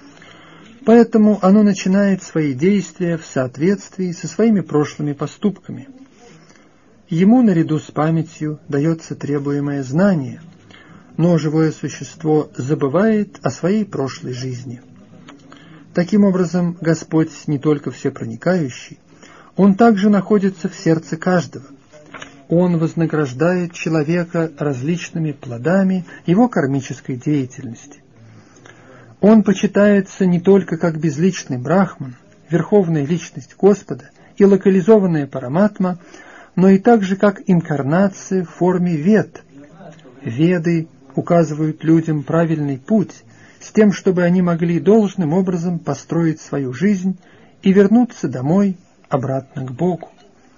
Поэтому оно начинает свои действия в соответствии со своими прошлыми поступками. Ему наряду с памятью дается требуемое знание, но живое существо забывает о своей прошлой жизни. Таким образом, Господь не только всепроникающий, Он также находится в сердце каждого. Он вознаграждает человека различными плодами его кармической деятельности. Он почитается не только как безличный брахман, верховная личность Господа и локализованная параматма, но и также как инкарнация в форме вед. Веды указывают людям правильный путь, с тем, чтобы они могли должным образом построить свою жизнь и вернуться домой, обратно к Богу.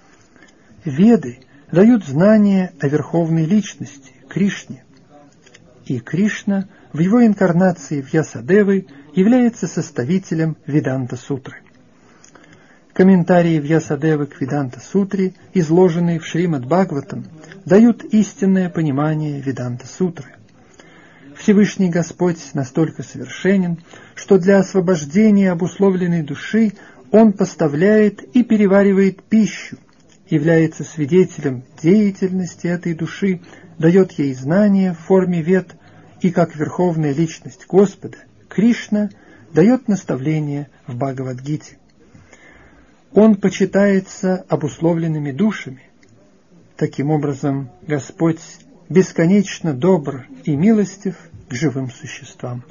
Веды дают знания о верховной личности, Кришне. И Кришна в его инкарнации в Вьясадевы является составителем Веданта-сутры. Комментарии Вьясадевы к Веданта-сутре, изложенные в Шримад-Бхагаватам, дают истинное понимание Веданта-сутры. Всевышний Господь настолько совершенен, что для освобождения обусловленной души Он поставляет и переваривает пищу, является свидетелем деятельности этой души, дает ей знания в форме вед, и как верховная личность Господа, Кришна, дает наставления в Бхагавад-гите. Он почитается обусловленными душами. Таким образом, Господь бесконечно добр и милостив к живым существам.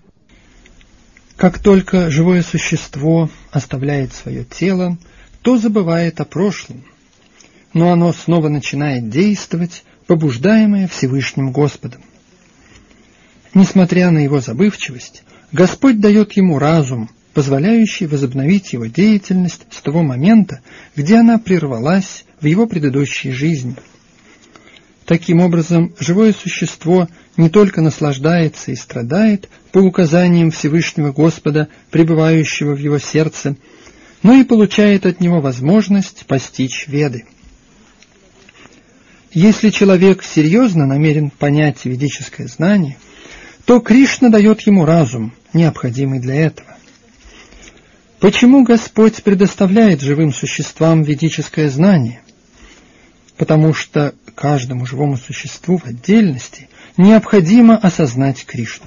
Как только живое существо оставляет свое тело, то забывает о прошлом, но оно снова начинает действовать, побуждаемое Всевышним Господом. Несмотря на его забывчивость, Господь дает ему разум, позволяющий возобновить его деятельность с того момента, где она прервалась в его предыдущей жизни. Таким образом, живое существо не только наслаждается и страдает по указаниям Всевышнего Господа, пребывающего в его сердце, но и получает от него возможность постичь Веды. Если человек серьезно намерен понять ведическое знание, то Кришна дает ему разум, необходимый для этого. Почему Господь предоставляет живым существам ведическое знание? Потому что каждому живому существу в отдельности необходимо осознать Кришну.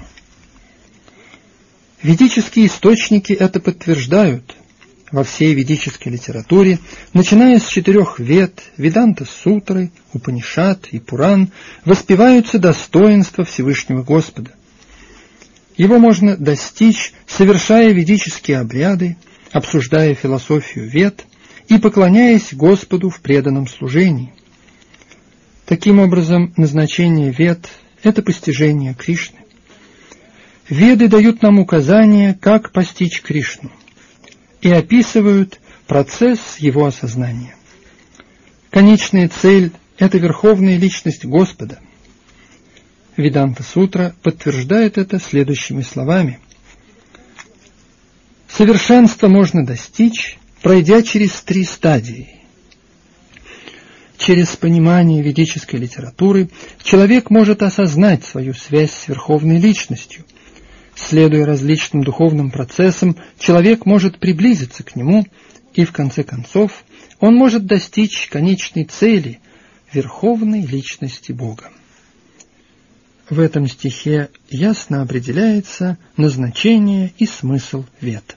Ведические источники это подтверждают. Во всей ведической литературе, начиная с четырех вед, Веданта-сутры, Упанишад и Пуран, воспеваются достоинства Всевышнего Господа. Его можно достичь, совершая ведические обряды, обсуждая философию вед и поклоняясь Господу в преданном служении. Таким образом, назначение вед – это постижение Кришны. Веды дают нам указания, как постичь Кришну, и описывают процесс его осознания. Конечная цель – это верховная личность Господа. Веданта-сутра подтверждает это следующими словами. Совершенство можно достичь, пройдя через три стадии. Через понимание ведической литературы человек может осознать свою связь с верховной личностью. Следуя различным духовным процессам, человек может приблизиться к нему, и в конце концов он может достичь конечной цели – верховной личности Бога. В этом стихе ясно определяется назначение и смысл вед.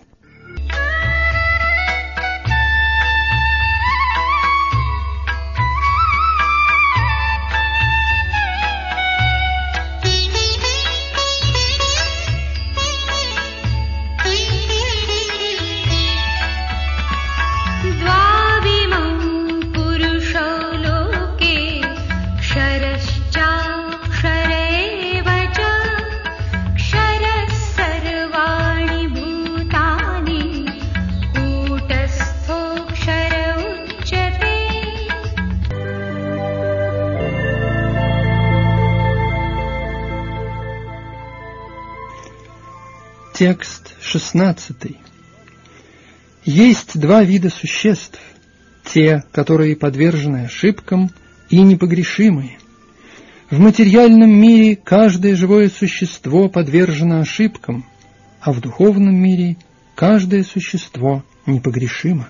Текст шестнадцатый. Есть два вида существ: те, которые подвержены ошибкам, и непогрешимые. В материальном мире каждое живое существо подвержено ошибкам, а в духовном мире каждое существо непогрешимо.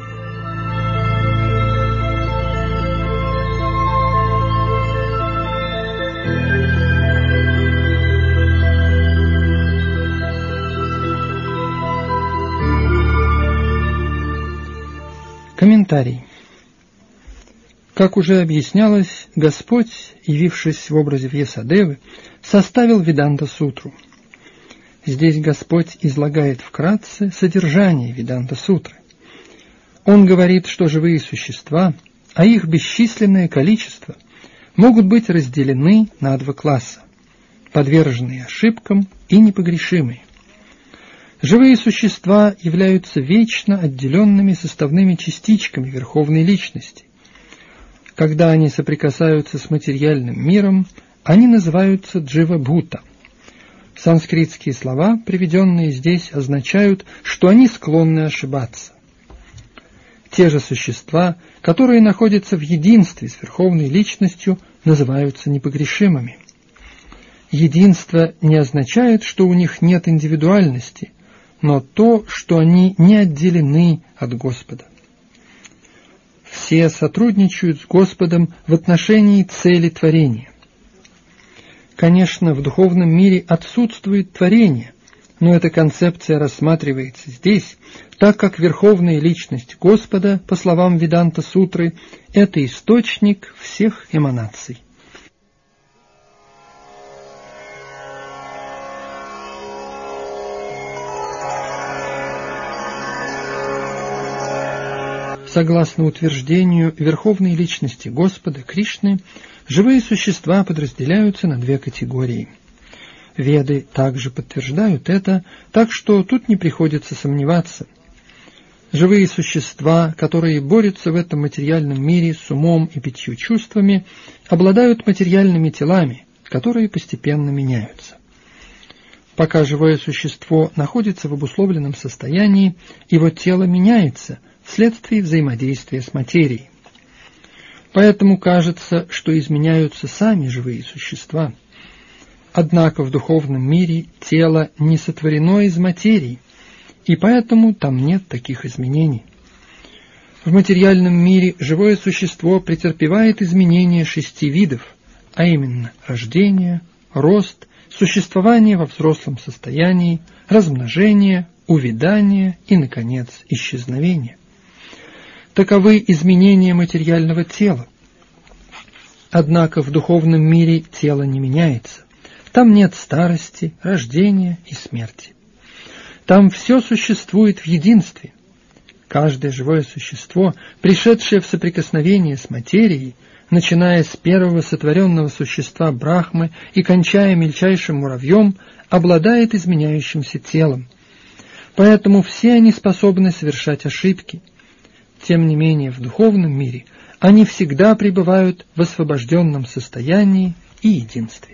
Комментарий. Как уже объяснялось, Господь, явившись в образе Вьясадевы, составил Веданта-сутру. Здесь Господь излагает вкратце содержание Веданта-сутры. Он говорит, что живые существа, а их бесчисленное количество, могут быть разделены на два класса: подверженные ошибкам и непогрешимые. Живые существа являются вечно отделенными составными частичками Верховной Личности. Когда они соприкасаются с материальным миром, они называются джива-бхута. Санскритские слова, приведенные здесь, означают, что они склонны ошибаться. Те же существа, которые находятся в единстве с Верховной Личностью, называются непогрешимыми. Единство не означает, что у них нет индивидуальности, но то, что они не отделены от Господа. Все сотрудничают с Господом в отношении цели творения. Конечно, в духовном мире отсутствует творение, но эта концепция рассматривается здесь, так как Верховная Личность Господа, по словам Веданта-сутры, это источник всех эманаций. Согласно утверждению Верховной Личности Господа, Кришны, живые существа подразделяются на две категории. Веды также подтверждают это, так что тут не приходится сомневаться. Живые существа, которые борются в этом материальном мире с умом и пятью чувствами, обладают материальными телами, которые постепенно меняются. Пока живое существо находится в обусловленном состоянии, его тело меняется вследствие взаимодействия с материей. Поэтому кажется, что изменяются сами живые существа. Однако в духовном мире тело не сотворено из материи, и поэтому там нет таких изменений. В материальном мире живое существо претерпевает изменения шести видов, а именно рождение, рост, существование во взрослом состоянии, размножение, увядание и, наконец, исчезновение. Таковы изменения материального тела. Однако в духовном мире тело не меняется. Там нет старости, рождения и смерти. Там все существует в единстве. Каждое живое существо, пришедшее в соприкосновение с материей, начиная с первого сотворенного существа Брахмы и кончая мельчайшим муравьем, обладает изменяющимся телом. Поэтому все они способны совершать ошибки. Тем не менее, в духовном мире они всегда пребывают в освобожденном состоянии и единстве.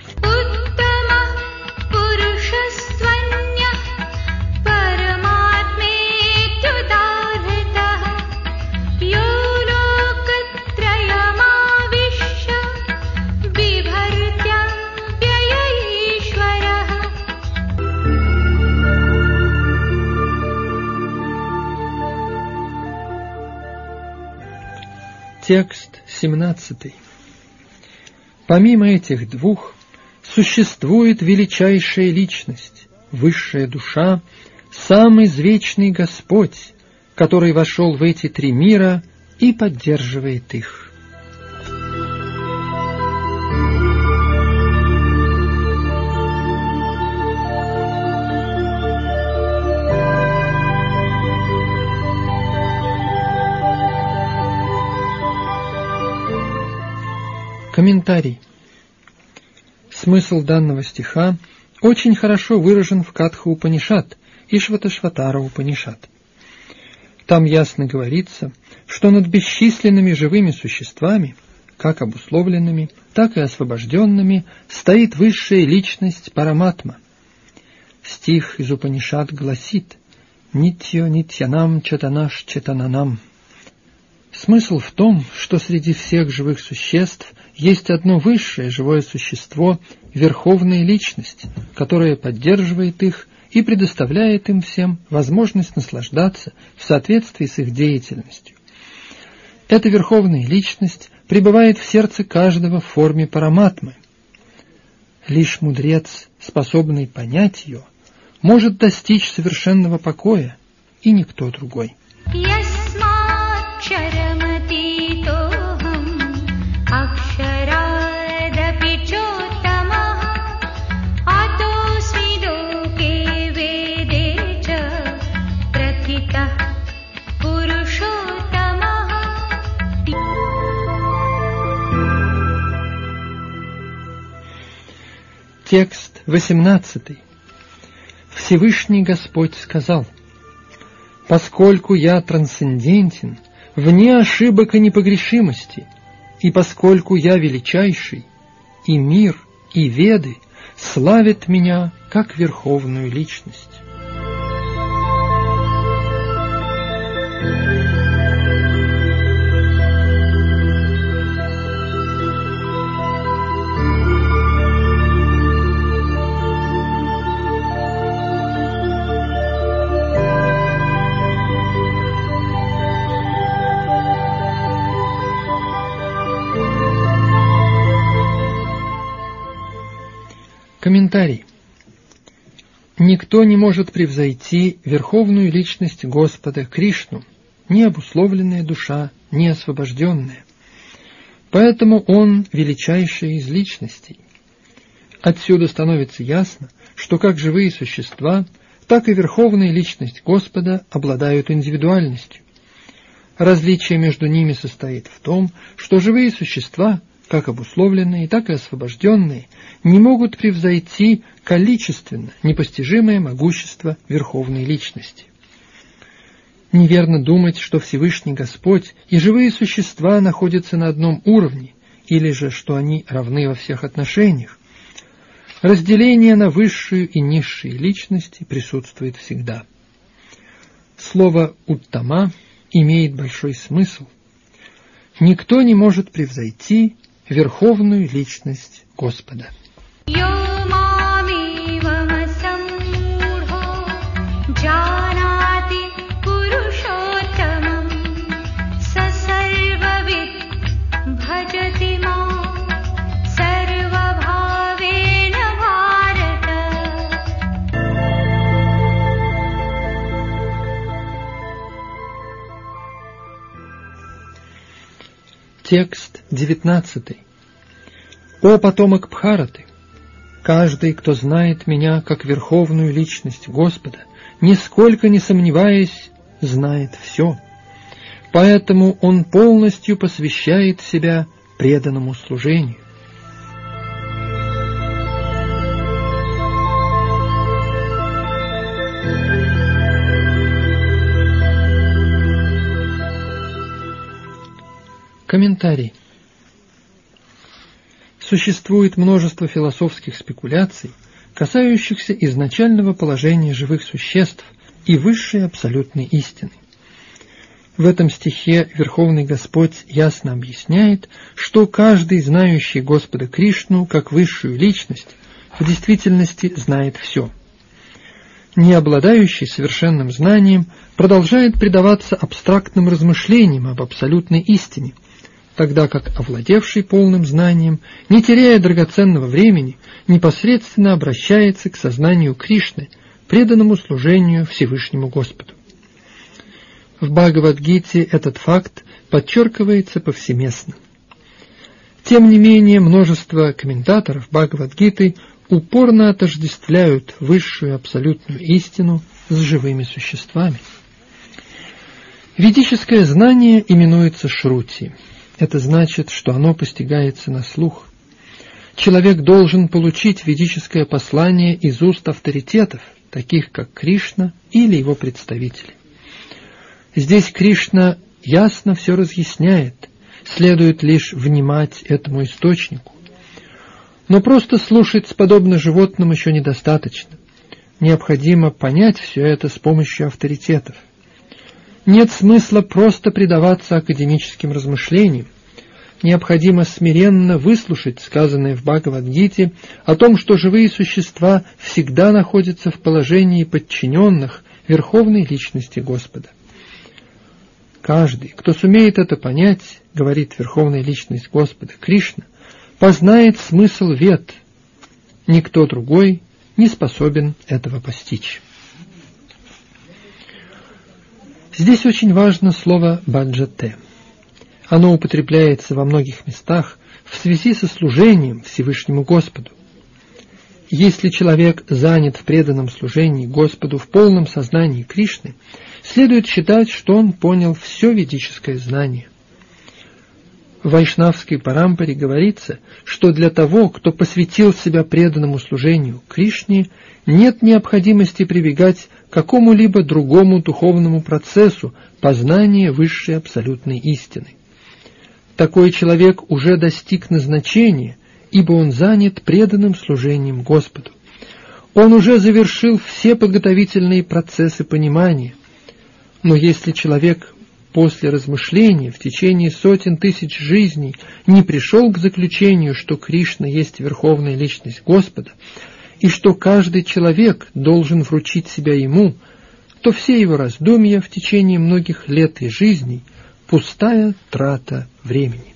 Текст семнадцатый. Помимо этих двух, существует величайшая личность, высшая душа, сам извечный Господь, который вошел в эти три мира и поддерживает их. Комментарий. Смысл данного стиха очень хорошо выражен в Катха-Упанишад и Шваташватара-Упанишад. Там ясно говорится, что над бесчисленными живыми существами, как обусловленными, так и освобожденными, стоит высшая личность Параматма. стих из Упанишад гласит «Нитьо нитьянам четанаш четананам». Смысл в том, что среди всех живых существ есть одно высшее живое существо, Верховная Личность, которая поддерживает их и предоставляет им всем возможность наслаждаться в соответствии с их деятельностью. Эта Верховная Личность пребывает в сердце каждого в форме параматмы. Лишь мудрец, способный понять ее, может достичь совершенного покоя, и никто другой. Текст восемнадцатый. Всевышний Господь сказал: «Поскольку я трансцендентен, вне ошибок и непогрешимости, и поскольку я величайший, и мир, и веды славят меня как Верховную Личность». Комментарий. Никто не может превзойти Верховную Личность Господа Кришну, ни обусловленная душа, ни освобожденная. Поэтому Он величайшая из личностей. Отсюда становится ясно, что как живые существа, так и Верховная Личность Господа обладают индивидуальностью. Различие между ними состоит в том, что живые существа, как обусловленные, так и освобожденные, не могут превзойти количественно непостижимое могущество Верховной Личности. Неверно думать, что Всевышний Господь и живые существа находятся на одном уровне, или же, что они равны во всех отношениях. Разделение на высшую и низшие личности присутствует всегда. Слово «уттама» имеет большой смысл. Никто не может превзойти Верховную Личность Господа. Текст девятнадцатый. «О потомок Бхараты! Каждый, кто знает меня как Верховную Личность Господа, нисколько не сомневаясь, знает все. Поэтому он полностью посвящает себя преданному служению». Комментарий. Существует множество философских спекуляций, касающихся изначального положения живых существ и высшей абсолютной истины. В этом стихе Верховный Господь ясно объясняет, что каждый, знающий Господа Кришну как высшую личность, в действительности знает все. Не обладающий совершенным знанием продолжает предаваться абстрактным размышлениям об абсолютной истине, тогда как овладевший полным знанием, не теряя драгоценного времени, непосредственно обращается к сознанию Кришны, преданному служению Всевышнему Господу. В Бхагавад-гите этот факт подчеркивается повсеместно. Тем не менее, множество комментаторов Бхагавад-гиты упорно отождествляют высшую абсолютную истину с живыми существами. Ведическое знание именуется шрути. Это значит, что оно постигается на слух. Человек должен получить ведическое послание из уст авторитетов, таких как Кришна или его представители. Здесь Кришна ясно все разъясняет, следует лишь внимать этому источнику. Но просто слушать, подобно животным, еще недостаточно. Необходимо понять все это с помощью авторитетов. Нет смысла просто предаваться академическим размышлениям. Необходимо смиренно выслушать сказанное в Бхагавад-гите о том, что живые существа всегда находятся в положении подчиненных Верховной Личности Господа. Каждый, кто сумеет это понять, говорит Верховная Личность Господа Кришна, познает смысл вед. Никто другой не способен этого постичь. Здесь очень важно слово «баджате». Оно употребляется во многих местах в связи со служением Всевышнему Господу. Если человек занят в преданном служении Господу в полном сознании Кришны, следует считать, что он понял все ведическое знание. В вайшнавской парампаре говорится, что для того, кто посвятил себя преданному служению Кришне, нет необходимости прибегать к какому-либо другому духовному процессу познания высшей абсолютной истины. Такой человек уже достиг назначения, ибо он занят преданным служением Господу. Он уже завершил все подготовительные процессы понимания. Но если человек после размышления в течение сотен тысяч жизней не пришел к заключению, что Кришна есть Верховная Личность Господа, и что каждый человек должен вручить себя Ему, то все его раздумья в течение многих лет и жизней – пустая трата времени.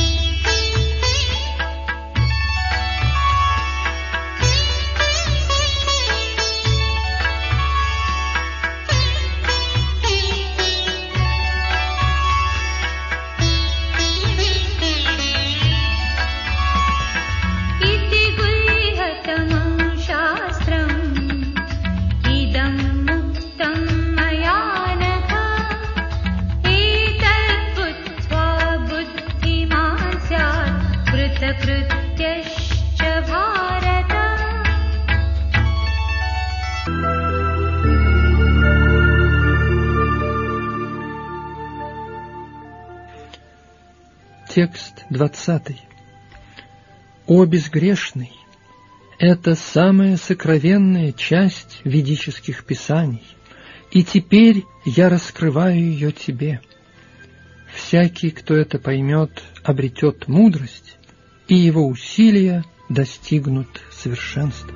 Текст двадцатый. «О безгрешный! Это самая сокровенная часть ведических писаний, и теперь я раскрываю ее тебе. Всякий, кто это поймет, обретет мудрость, и его усилия достигнут совершенства».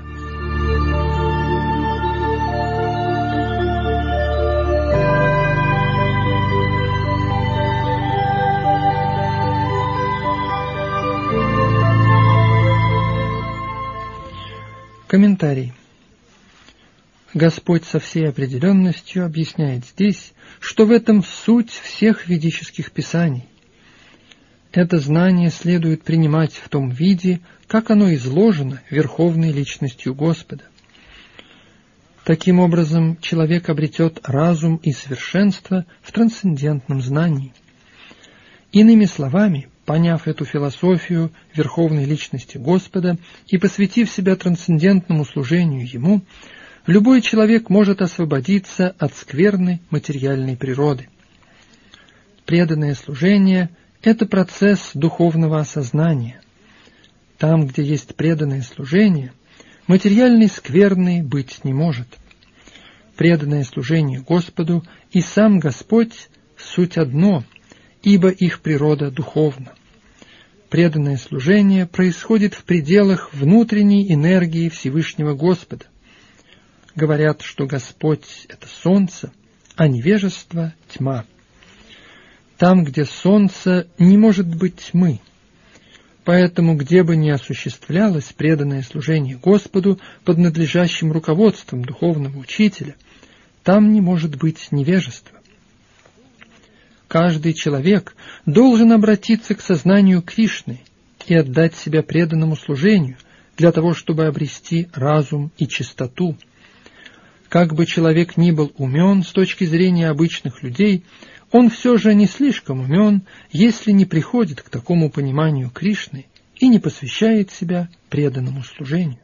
Комментарий. Господь со всей определенностью объясняет здесь, что в этом суть всех ведических писаний. Это знание следует принимать в том виде, как оно изложено Верховной Личностью Господа. Таким образом, человек обретет разум и совершенство в трансцендентном знании. Иными словами, поняв эту философию Верховной Личности Господа и посвятив себя трансцендентному служению Ему, любой человек может освободиться от скверной материальной природы. Преданное служение – это процесс духовного осознания. Там, где есть преданное служение, материальной скверны быть не может. Преданное служение Господу и сам Господь – суть одно – ибо их природа духовна. Преданное служение происходит в пределах внутренней энергии Всевышнего Господа. Говорят, что Господь — это солнце, а невежество — тьма. Там, где солнце, не может быть тьмы. Поэтому, где бы ни осуществлялось преданное служение Господу под надлежащим руководством духовного учителя, там не может быть невежества. Каждый человек должен обратиться к сознанию Кришны и отдать себя преданному служению для того, чтобы обрести разум и чистоту. Как бы человек ни был умен с точки зрения обычных людей, он все же не слишком умен, если не приходит к такому пониманию Кришны и не посвящает себя преданному служению.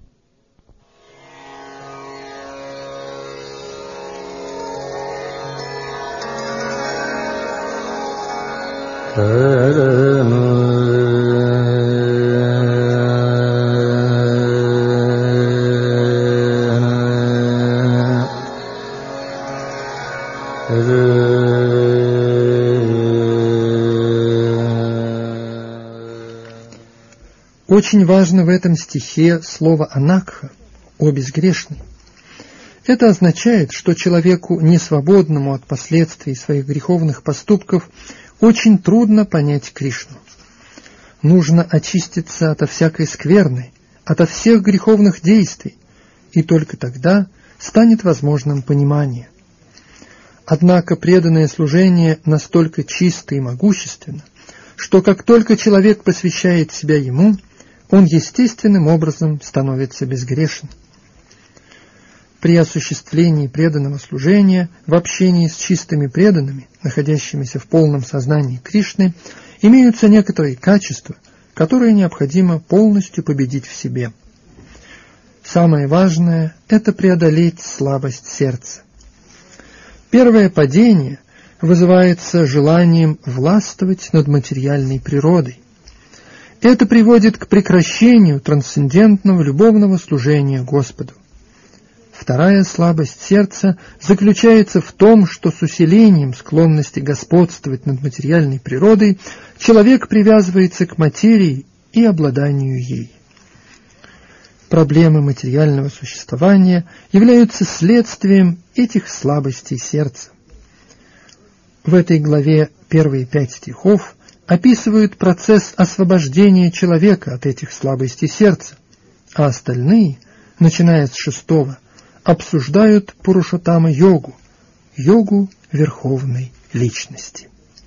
Очень важно в этом стихе слово «анакха» — «о безгрешный». Это означает, что человеку, несвободному от последствий своих греховных поступков, очень трудно понять Кришну. Нужно очиститься ото всякой скверны, ото всех греховных действий, и только тогда станет возможным понимание. Однако преданное служение настолько чисто и могущественно, что как только человек посвящает себя ему, он естественным образом становится безгрешным. При осуществлении преданного служения в общении с чистыми преданными, находящимися в полном сознании Кришны, имеются некоторые качества, которые необходимо полностью победить в себе. Самое важное – это преодолеть слабость сердца. Первое падение вызывается желанием властвовать над материальной природой. Это приводит к прекращению трансцендентного любовного служения Господу. Вторая слабость сердца заключается в том, что с усилением склонности господствовать над материальной природой человек привязывается к материи и обладанию ей. Проблемы материального существования являются следствием этих слабостей сердца. В этой главе первые пять стихов описывают процесс освобождения человека от этих слабостей сердца, а остальные, начиная с шестого, обсуждают Пурушоттама-йогу, йогу Верховной Личности.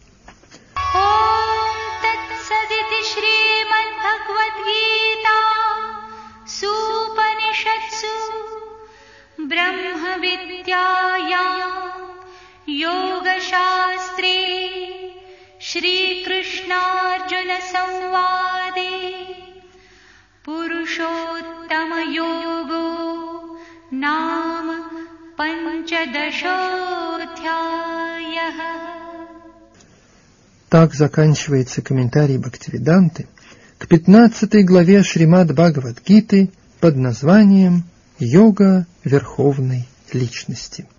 Шри Кришна-Арджуна Самваде Пурушоттама-його Нама Панчадашодхьяях. Так заканчивается комментарий Бхактивиданты к пятнадцатой главе Шримад-Бхагавад-гиты под названием «Йога Верховной Личности».